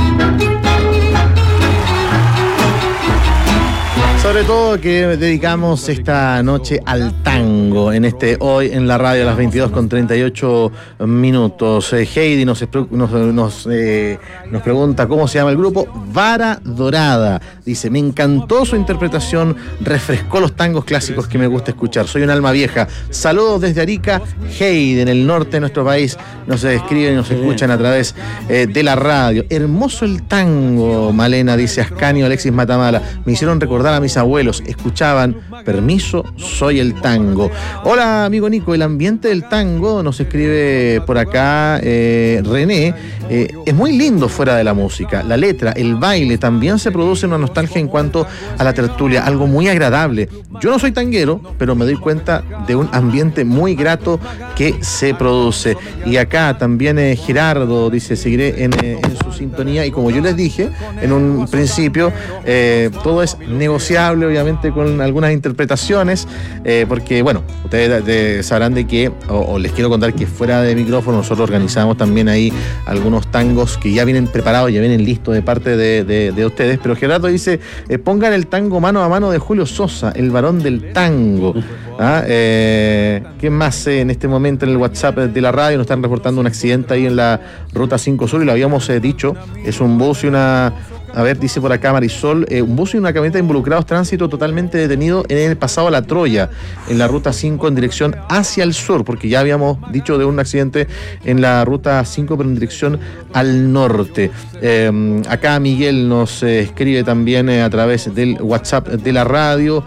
Sobre todo que dedicamos esta noche al tango en hoy en la radio a las 22:38 minutos. Heidi nos pregunta cómo se llama el grupo. Vara Dorada. Dice, me encantó su interpretación, refrescó los tangos clásicos que me gusta escuchar. Soy un alma vieja. Saludos desde Arica. Heidi, en el norte de nuestro país, nos escriben y nos escuchan a través de la radio. Hermoso el tango, Malena, dice Ascanio Alexis Matamala. Me hicieron recordar a mis abuelos, escuchaban Permiso, soy el tango. Hola amigo Nico, el ambiente del tango, nos escribe por acá René, es muy lindo fuera de la música, la letra, el baile, también se produce una nostalgia en cuanto a la tertulia, algo muy agradable. Yo no soy tanguero, pero me doy cuenta de un ambiente muy grato que se produce. Y acá también Gerardo dice, seguiré en su sintonía, y como yo les dije en un principio, todo es negociable, obviamente, con algunas interpretaciones, porque, bueno, ustedes sabrán de que, o les quiero contar que fuera de micrófono nosotros organizamos también ahí algunos tangos que ya vienen preparados, ya vienen listos de parte de ustedes, pero Gerardo dice, pongan el tango Mano a Mano de Julio Sosa, el varón del tango. ¿Qué más en este momento en el WhatsApp de la radio? Nos están reportando un accidente ahí en la Ruta 5 Sur, y lo habíamos dicho, es un bus y una... A ver, dice por acá Marisol, un bus y una camioneta involucrados, tránsito totalmente detenido en el pasado a La Troya, en la ruta 5 en dirección hacia el sur, porque ya habíamos dicho de un accidente en la ruta 5, pero en dirección al norte. Acá Miguel nos escribe también a través del WhatsApp de la radio.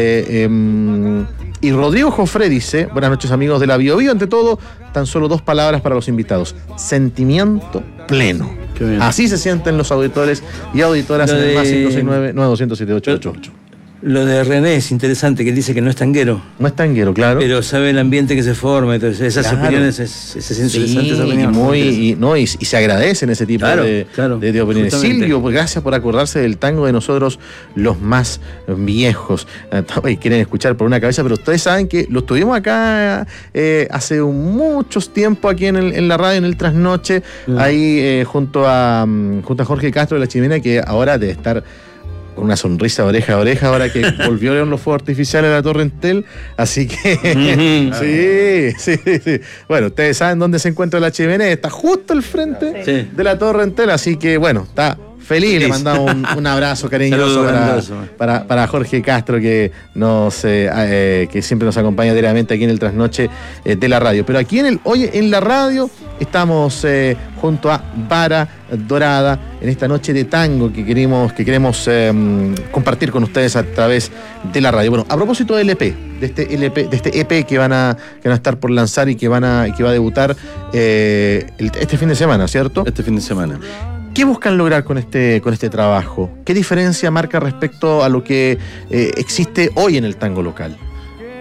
Y Rodrigo Jofré dice, buenas noches amigos de la Bio Bio, ante todo, tan solo 2 palabras para los invitados: sentimiento pleno. Así se sienten los auditores y auditoras en el más 569-9207-888. Lo de René es interesante, que él dice que no es tanguero. No es tanguero, claro. Pero sabe el ambiente que se forma, entonces esas opiniones es interesante, esa opinión. Y se agradecen ese tipo de opiniones. Silvio, pues gracias por acordarse del tango de nosotros los más viejos. Y quieren escuchar por una cabeza, pero ustedes saben que lo tuvimos acá hace muchos tiempos aquí en la radio, en el Trasnoche, ahí junto a Jorge Castro de La Chimena, que ahora debe estar con una sonrisa oreja a oreja ahora que volvieron los fuegos artificiales a la Torre Entel, así que sí. Bueno, ustedes saben dónde se encuentra La Chimenea, está justo al frente de la Torre Entel, así que bueno, está feliz. Le mandamos un abrazo cariñoso para Jorge Castro, que que siempre nos acompaña diariamente aquí en el Trasnoche de la radio. Pero aquí hoy en la radio estamos junto a Vara Dorada en esta noche de tango que queremos compartir con ustedes a través de la radio. Bueno, a propósito del EP, de este EP que van a estar por lanzar y que va a debutar este fin de semana, ¿cierto? Este fin de semana. ¿Qué buscan lograr con este trabajo? ¿Qué diferencia marca respecto a lo que existe hoy en el tango local?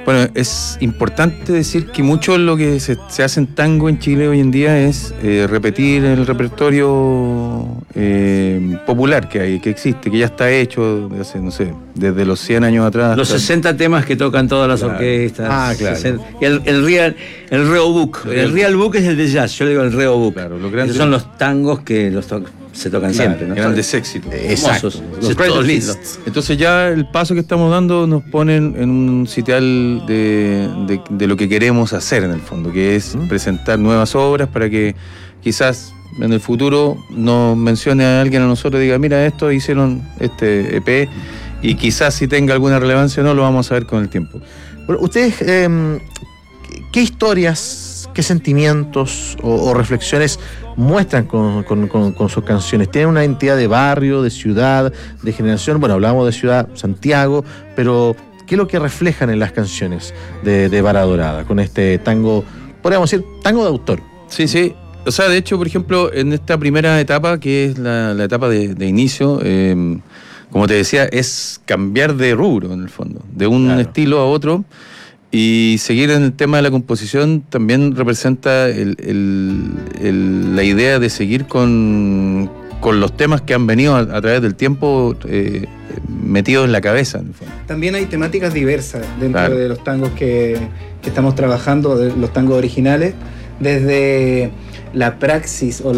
Bueno, es importante decir que mucho de lo que se hace en tango en Chile hoy en día es repetir el repertorio popular que existe, que ya está hecho desde hace, no sé, desde los 100 años atrás. Los 60 temas que tocan todas las orquestas. Ah, claro. 60. Y el Reo Book. El Real Book es el de jazz, yo le digo el Reo Book. Claro, los grandes... Esos son los tangos que se tocan siempre, ¿no? Grandes éxitos. Hermosos. Los todos lindos. Entonces ya el paso que estamos dando nos ponen en un sitial de lo que queremos hacer en el fondo, que es presentar nuevas obras para que quizás en el futuro nos mencione a alguien a nosotros y diga, mira, esto hicieron este EP, y quizás si tenga alguna relevancia o no, lo vamos a ver con el tiempo. Bueno, ustedes, ¿qué historias, qué sentimientos o reflexiones muestran con sus canciones? ¿Tienen una identidad de barrio, de ciudad, de generación? Bueno, hablamos de ciudad, Santiago, pero ¿qué es lo que reflejan en las canciones de Vara Dorada con este tango, podríamos decir, tango de autor? Sí, sí. O sea, de hecho, por ejemplo, en esta primera etapa, que es la etapa de inicio, como te decía, es cambiar de rubro, en el fondo, de un estilo a otro. Y seguir en el tema de la composición también representa la idea de seguir con los temas que han venido a través del tiempo metidos en la cabeza, en el fondo. También hay temáticas diversas dentro de los tangos que estamos trabajando, de los tangos originales, desde la praxis o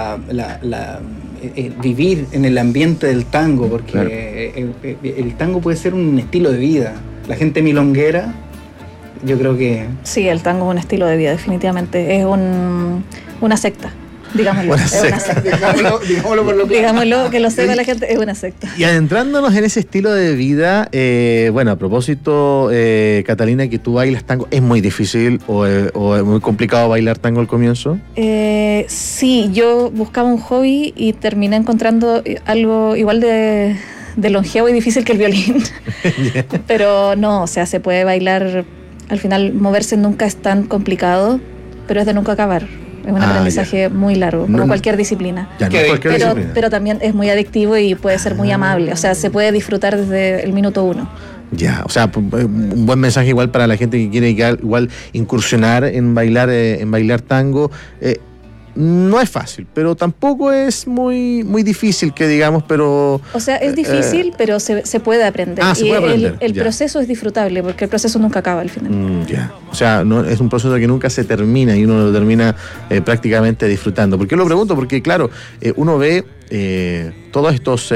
vivir en el ambiente del tango, porque el tango puede ser un estilo de vida. La gente milonguera, yo creo que... Sí, el tango es un estilo de vida, definitivamente. Es una secta, digámoslo. Una es una secta. Digámoslo por lo claro. Digámoslo, que lo sepa la gente, es una secta. Y adentrándonos en ese estilo de vida, bueno, a propósito, Catalina, que tú bailas tango, ¿es muy difícil o es muy complicado bailar tango al comienzo? Sí, yo buscaba un hobby y terminé encontrando algo igual de longevo y difícil que el violín. Pero no, o sea, se puede bailar. Al final, moverse nunca es tan complicado, pero es de nunca acabar. Es un aprendizaje muy largo, como cualquier disciplina. Pero también es muy adictivo y puede ser muy amable. O sea, se puede disfrutar desde el minuto 1. Ya, o sea, un buen mensaje igual para la gente que quiere igual incursionar en bailar tango. No es fácil, pero tampoco es muy difícil que digamos, pero... O sea, es difícil, pero se puede aprender. Se puede aprender. El proceso es disfrutable, porque el proceso nunca acaba al final. Ya, o sea, no, es un proceso que nunca se termina y uno lo termina prácticamente disfrutando. ¿Por qué lo pregunto? Porque claro, uno ve todos estos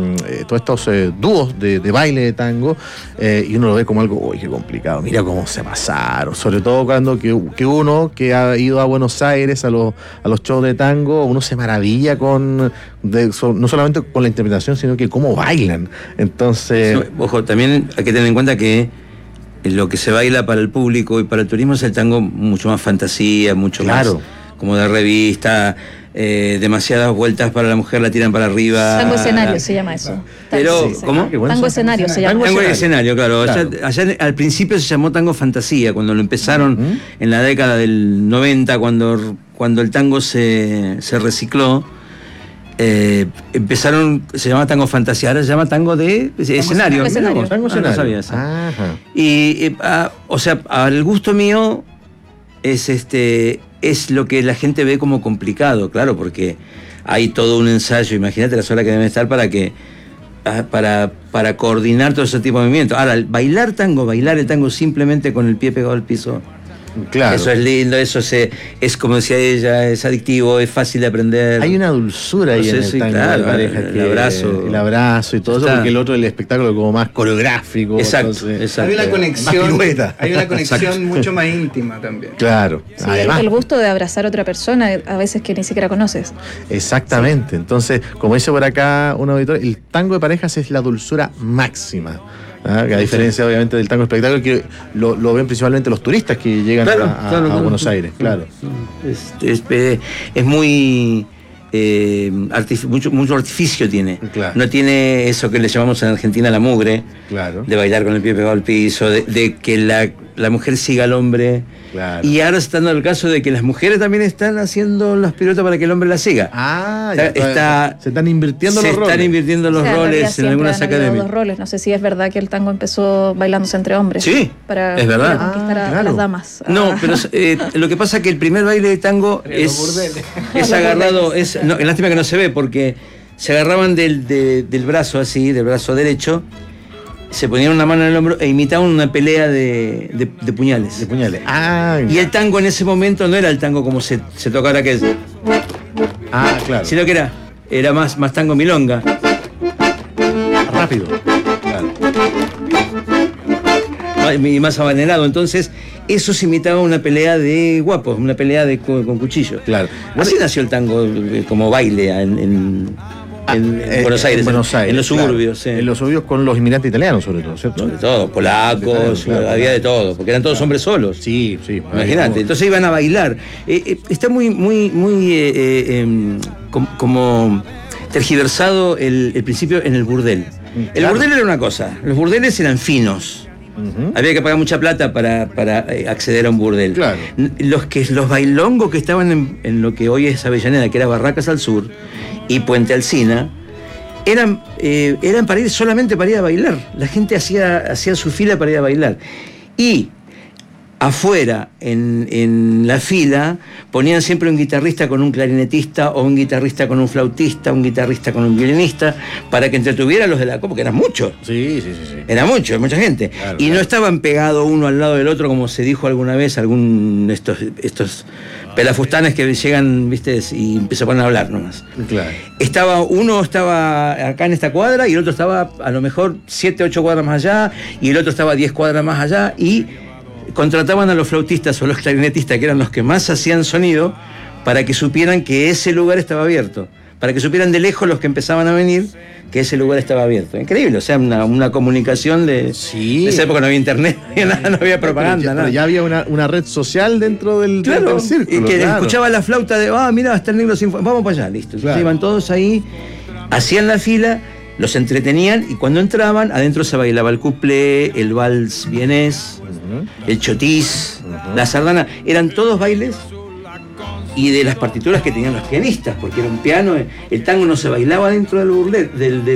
dúos de baile de tango y uno lo ve como algo, uy, qué complicado, mira cómo se pasaron, sobre todo cuando que uno que ha ido a Buenos Aires a los shows de tango, uno se maravilla no solamente con la interpretación, sino que cómo bailan. Entonces... Ojo, también hay que tener en cuenta que lo que se baila para el público y para el turismo es el tango mucho más fantasía, mucho más como de revista. Demasiadas vueltas para la mujer, la tiran para arriba. Tango escenario se llama eso. Pero, ¿cómo? Tango escenario se llama. Tango escenario, claro. Allá al principio se llamó tango fantasía, cuando lo empezaron en la década del 90, cuando el tango se recicló. Se llama tango fantasía, ahora se llama tango de escenario. Tango escenario. No sabía eso. Y, o sea, al gusto mío es lo que la gente ve como complicado, claro, porque hay todo un ensayo, imagínate las horas que deben estar para coordinar todo ese tipo de movimientos. Ahora, bailar el tango simplemente con el pie pegado al piso, claro. Eso es lindo, eso es como decía ella, es adictivo, es fácil de aprender. Hay una dulzura ahí en el tango, claro, de pareja, el abrazo y todo eso, porque el otro, el espectáculo como más coreográfico. Exacto. Hay una conexión mucho más íntima también. Claro. Sí, además, el gusto de abrazar a otra persona, a veces que ni siquiera conoces. Exactamente. Sí. Entonces, como dice por acá un auditor, el tango de parejas es la dulzura máxima. Que a diferencia obviamente del tango espectáculo, que lo ven principalmente los turistas que llegan a Buenos Aires, claro. Es muy mucho artificio tiene. Claro. No tiene eso que le llamamos en Argentina la mugre, claro, de bailar con el pie pegado al piso, de que la mujer siga al hombre Claro. Y ahora se está dando el caso de que las mujeres también están haciendo las piruetas para que el hombre las siga. Se están invirtiendo los roles. Se están invirtiendo los O sea, en realidad roles en siempre algunas han habido academias. dos roles. No sé si es verdad que el tango empezó bailándose entre hombres. Sí, para es verdad. conquistar a las damas. No, pero lo que pasa es que el primer baile de tango es agarrado, lástima que no se ve, porque se agarraban del brazo así, del brazo derecho, se ponían una mano en el hombro e imitaban una pelea de puñales. De puñales. Y el tango en ese momento no era el tango como se toca ahora, que es. Claro. Sino que era más tango milonga. Rápido. Y más abanderado. Entonces, eso se imitaba una pelea de guapos, una pelea con cuchillos. Claro. Así nació el tango como baile en Buenos Aires. En los suburbios. Sí. En los suburbios con los inmigrantes italianos, sobre todo, ¿cierto? Sobre todo, polacos, Claro. Había de todo, porque eran todos hombres solos. Sí. Imagínate, entonces iban a bailar. Está muy como tergiversado el principio en el burdel. El burdel era una cosa, los burdeles eran finos. Había que pagar mucha plata para acceder a un burdel. Claro. Los bailongos que estaban en lo que hoy es Avellaneda, que era Barracas al sur, y Puente Alsina, eran solamente para ir a bailar. La gente hacía su fila para ir a bailar. Y afuera, en la fila, ponían siempre un guitarrista con un clarinetista, o un guitarrista con un flautista, un guitarrista con un violinista, para que entretuviera a los de la copa, porque eran muchos. Sí. Era mucha gente. Claro, y no estaban pegados uno al lado del otro, como se dijo alguna vez, estos pelafustanes que llegan, viste, y empiezan a poner a hablar nomás. Claro. Uno estaba acá en esta cuadra y el otro estaba a lo mejor 7, 8 cuadras más allá, y el otro estaba 10 cuadras más allá, y contrataban a los flautistas o los clarinetistas, que eran los que más hacían sonido, para que supieran que ese lugar estaba abierto, para que supieran de lejos los que empezaban a venir que ese lugar estaba abierto. Increíble, o sea, una comunicación de esa época. No había internet, no había propaganda, pero ya había una red social dentro del círculo. Y que escuchaba la flauta de, mira, está el negro sin... Vamos para allá, listo. Entonces iban todos ahí, hacían la fila, los entretenían, y cuando entraban, adentro se bailaba el cuplé, el vals vienés, el chotis, la sardana. Eran todos bailes y de las partituras que tenían los pianistas, porque era un piano. El tango no se bailaba dentro del burlet,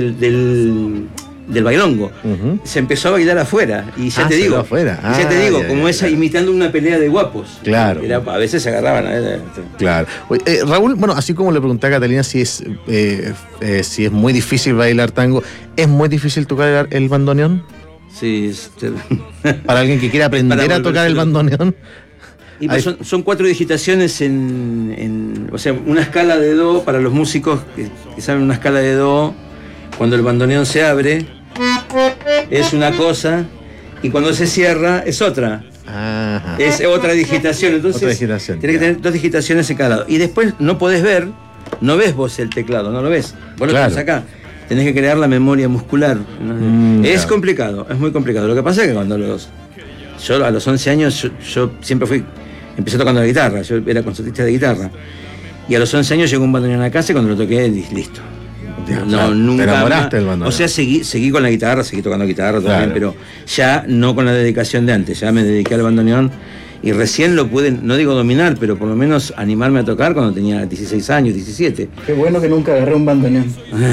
del bailongo. Se empezó a bailar afuera, y ya te digo, imitando una pelea de guapos. Claro. A veces se agarraban. Claro. Oye, Raúl, bueno, así como le pregunté a Catalina si es muy difícil bailar tango, ¿es muy difícil tocar el bandoneón? Sí. Para alguien que quiera aprender a tocar el bandoneón. Y pues son 4 digitaciones o sea, una escala de do para los músicos que saben una escala de do. Cuando el bandoneón se abre es una cosa, y cuando se cierra es otra. Ajá. Es otra digitación. Entonces tenés que tener 2 digitaciones en cada lado. Y después no podés ver, no ves vos el teclado, no lo ves. Vos lo tenés acá. Tenés que crear la memoria muscular. Es complicado, es muy complicado. Lo que pasa es que cuando yo a los 11 años yo siempre empecé tocando la guitarra, yo era concertista de guitarra. Y a los 11 años llegó un bandoneón a casa, y cuando lo toqué, listo. Nunca. Te enamoraste del bandoneón. O sea, seguí con la guitarra, seguí tocando guitarra también, pero ya no con la dedicación de antes. Ya me dediqué al bandoneón, y recién lo pude, no digo dominar, pero por lo menos animarme a tocar cuando tenía 16 años, 17. Qué bueno que nunca agarré un bandoneón.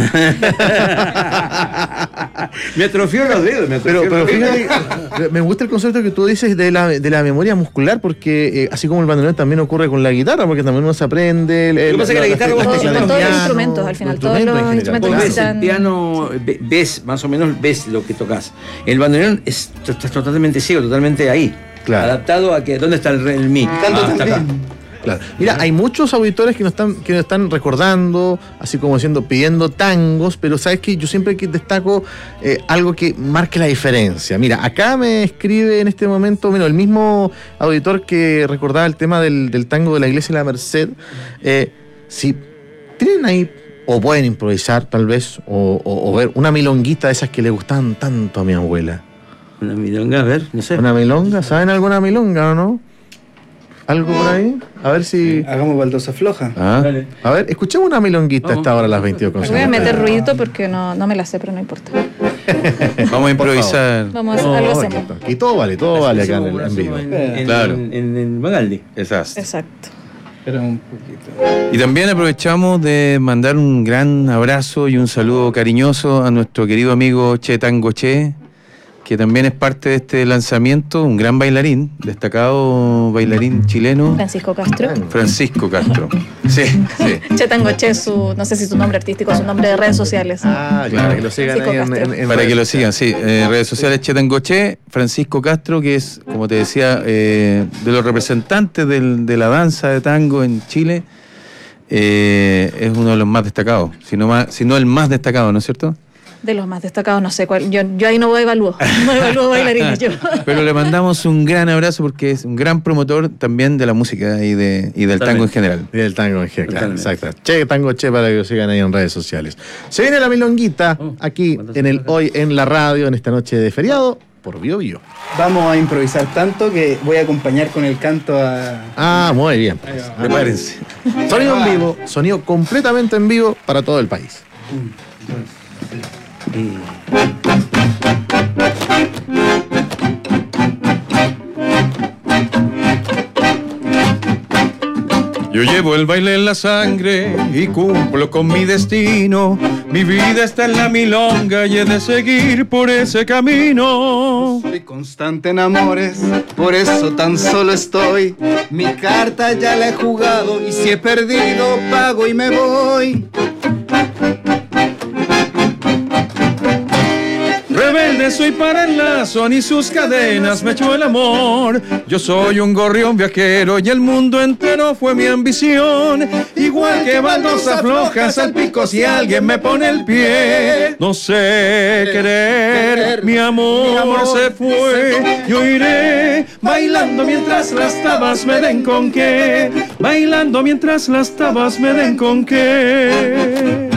Me atrofió los dedos. Pero fíjate, me gusta el concepto que tú dices de la memoria muscular, porque así como el bandoneón también ocurre con la guitarra, porque también uno se aprende. Lo que pasa es que la guitarra todos los instrumentos, al final, todos los instrumentos necesitan. El piano, ves, más o menos ves lo que tocas. El bandoneón estás totalmente ciego, totalmente ahí. Claro. Adaptado a que, ¿dónde está el mi? Está acá. Claro. Mira, hay muchos auditores que nos están recordando, así como pidiendo tangos, pero sabes que yo siempre destaco algo que marque la diferencia. Mira, acá me escribe en este momento, el mismo auditor que recordaba el tema del tango de la Iglesia de la Merced. Si tienen ahí, o pueden improvisar tal vez, o ver una milonguita de esas que le gustaban tanto a mi abuela. Una milonga, a ver, no sé. ¿Una milonga? ¿Saben alguna milonga o no? ¿Algo por ahí? A ver si... Hagamos baldosa floja. A ver, escuchemos una milonguita a esta hora a las 22:50. Voy a meter ruidito porque no me la sé, pero no importa. Vamos a improvisar. Vamos a hacer algo hacemos. Y todo vale acá en vivo. Claro. En el Magaldi. Exacto. Pero un poquito. Y también aprovechamos de mandar un gran abrazo y un saludo cariñoso a nuestro querido amigo Che Tango Che, que también es parte de este lanzamiento, un gran bailarín, destacado bailarín chileno. Francisco Castro. Sí. Che Tango Che, no sé si su nombre artístico o su nombre de redes sociales. Claro, para que lo sigan ahí en para que lo sigan, sí. Redes sociales Che Tango Che, Francisco Castro, que es, como te decía, de los representantes de la danza de tango en Chile, es uno de los más destacados, si no el más destacado, ¿no es cierto? De los más destacados, no sé cuál. Yo ahí no evalúo bailarines yo. Pero le mandamos un gran abrazo porque es un gran promotor también de la música y del tango en general. Y del tango en general, exacto. Che Tango Che, para que lo sigan ahí en redes sociales. Se viene la milonguita aquí en el Hoy en la Radio, en esta noche de feriado, por Bio Bio. Vamos a improvisar tanto que voy a acompañar con el canto a... Muy bien. Prepárense. Sonido en vivo, sonido completamente en vivo para todo el país. Yo llevo el baile en la sangre y cumplo con mi destino. Mi vida está en la milonga y he de seguir por ese camino. Soy constante en amores, por eso tan solo estoy. Mi carta ya la he jugado y si he perdido pago y me voy. Rebelde soy para el lazo, ni sus cadenas me echó el amor. Yo soy un gorrión viajero y el mundo entero fue mi ambición. Igual que baldosas flojas al pico si alguien me pone el pie. No sé querer, mi amor se fue. Yo iré bailando mientras las tabas me den con qué. Bailando mientras las tabas me den con qué.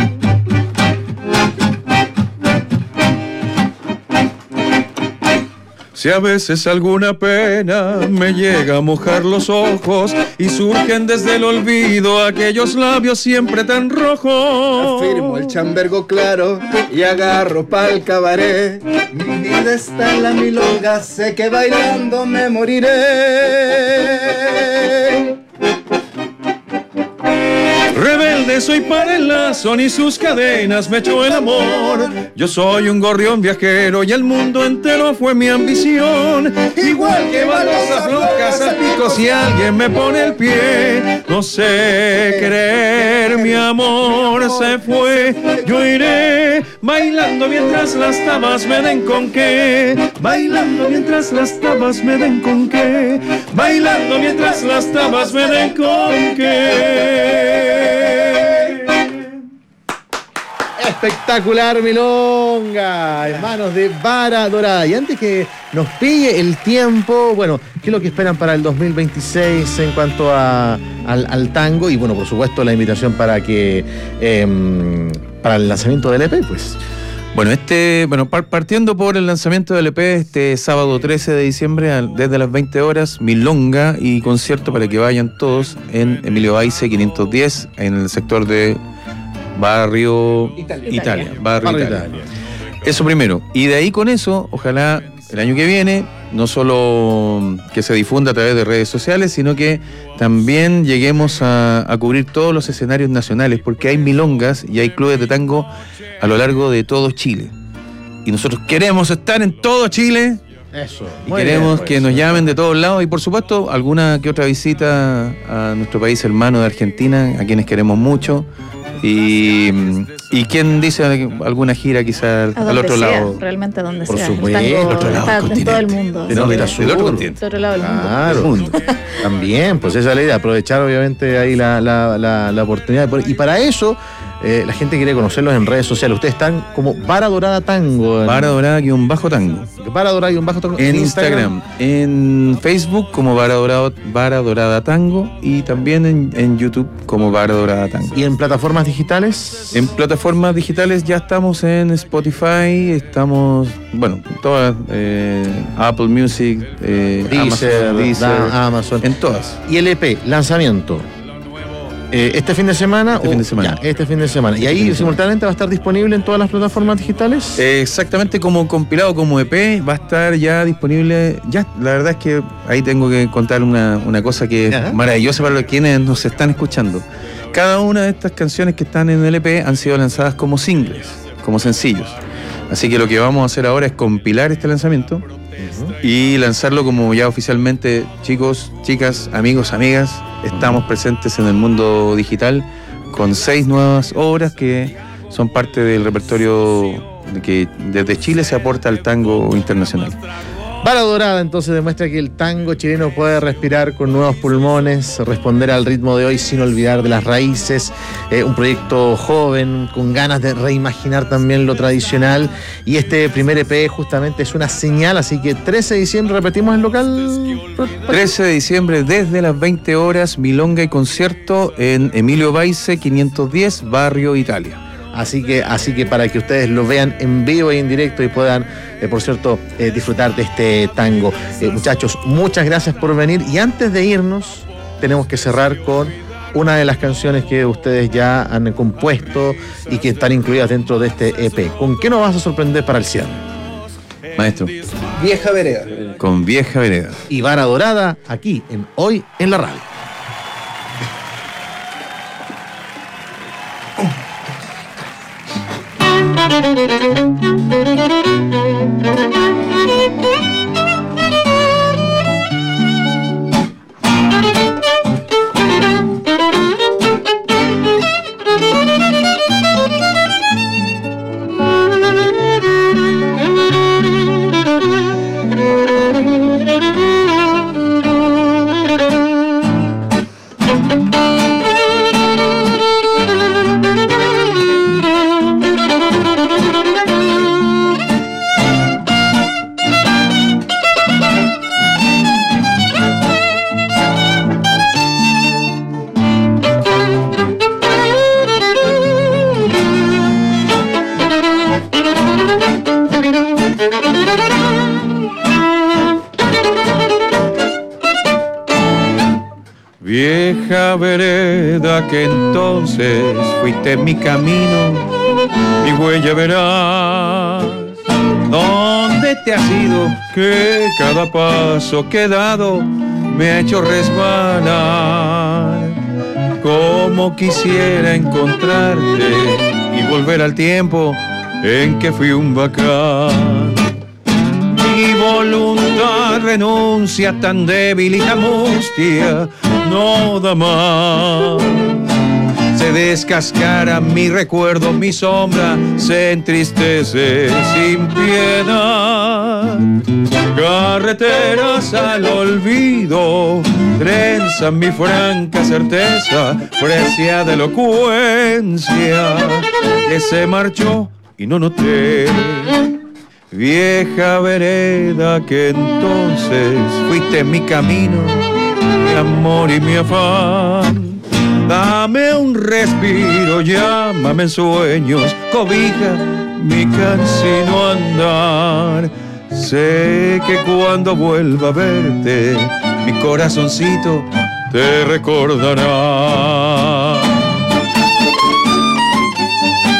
Si a veces alguna pena me llega a mojar los ojos y surgen desde el olvido aquellos labios siempre tan rojos. Afirmo el chambergo claro y agarro pa'l cabaret. Mi vida está en la milonga, sé que bailando me moriré. Rebelde soy para el lazo, ni sus cadenas me echó el amor. Yo soy un gorrión viajero y el mundo entero fue mi ambición. Igual que baldosas flojas al pico si alguien me pone el pie. No sé querer, mi amor se fue. Yo iré bailando mientras las tabas me den con qué. Bailando mientras las tabas me den con qué. Bailando mientras las tabas me den con qué. Espectacular milonga en manos de Vara Dorada. Y antes que nos pille el tiempo, bueno, ¿qué es lo que esperan para el 2026 en cuanto al tango? Y bueno, por supuesto la invitación para que para el lanzamiento del EP, pues. Bueno, partiendo por el lanzamiento del EP este sábado 13 de diciembre desde las 20 horas, milonga y concierto para que vayan todos en Emilio Baice 510 en el sector de Barrio Italia. Eso primero. Y de ahí con eso, ojalá el año que viene, no solo que se difunda a través de redes sociales, sino que también lleguemos a cubrir todos los escenarios nacionales, porque hay milongas y hay clubes de tango a lo largo de todo Chile. Y nosotros queremos estar en todo Chile. Eso. Y queremos que nos llamen de todos lados y por supuesto alguna que otra visita a nuestro país hermano de Argentina, a quienes queremos mucho. Y quién dice alguna gira quizá al otro lado. Realmente a donde por sea. Supuesto, el tango otro lado está en todo el mundo. Del otro continente. Del otro lado del mundo. Claro. También, pues esa es la idea, aprovechar obviamente ahí la oportunidad. Y para eso, la gente quiere conocerlos en redes sociales. Ustedes están como Vara Dorada Tango. Vara Dorada-Tango. Vara Dorada-Tango. En Instagram. En Facebook como Vara Dorada Tango. Y también en YouTube como Vara Dorada Tango. ¿Y en plataformas digitales? En plataformas digitales ya estamos en Spotify. Estamos, bueno, todas. Apple Music, Deezer, Amazon. En todas. ¿Y el EP, lanzamiento? ¿Este fin de semana? Este fin de semana. Ya, este fin de semana. ¿Y ahí simultáneamente va a estar disponible en todas las plataformas digitales? Exactamente, como compilado, como EP, va a estar ya disponible. Ya, la verdad es que ahí tengo que contar una cosa que es maravillosa para quienes nos están escuchando. Cada una de estas canciones que están en el EP han sido lanzadas como singles, como sencillos. Así que lo que vamos a hacer ahora es compilar este lanzamiento y lanzarlo como ya oficialmente. Chicos, chicas, amigos, amigas, estamos presentes en el mundo digital con 6 nuevas obras que son parte del repertorio que desde Chile se aporta al tango internacional. Bala Dorada entonces demuestra que el tango chileno puede respirar con nuevos pulmones, responder al ritmo de hoy sin olvidar de las raíces, un proyecto joven, con ganas de reimaginar también lo tradicional, y este primer EP justamente es una señal, así que 13 de diciembre, repetimos el local. 13 de diciembre desde las 20 horas, milonga y concierto en Emilio Baice 510, Barrio Italia. Así que para que ustedes lo vean en vivo y en directo y puedan, por cierto, disfrutar de este tango. Muchachos, muchas gracias por venir. Y antes de irnos, tenemos que cerrar con una de las canciones que ustedes ya han compuesto y que están incluidas dentro de este EP. ¿Con qué nos vas a sorprender para el cierre? Maestro. Vieja Vereda. Con Vieja Vereda. Y Vara Dorada, aquí en Hoy en la Radio. Vieja vereda que entonces fuiste mi camino, mi huella verás. ¿Dónde te has ido? Que cada paso que he dado me ha hecho resbalar. Como quisiera encontrarte y volver al tiempo en que fui un bacán. Mi voluntad renuncia tan débil y tan mustia, no da más. Se descascara mi recuerdo, mi sombra se entristece sin piedad. Carreteras al olvido trenzan mi franca certeza, preciada elocuencia que se marchó y no noté. Vieja vereda que entonces fuiste mi camino, mi amor y mi afán. Dame un respiro, llámame en sueños, cobija mi cansino andar. Sé que cuando vuelva a verte, mi corazoncito te recordará.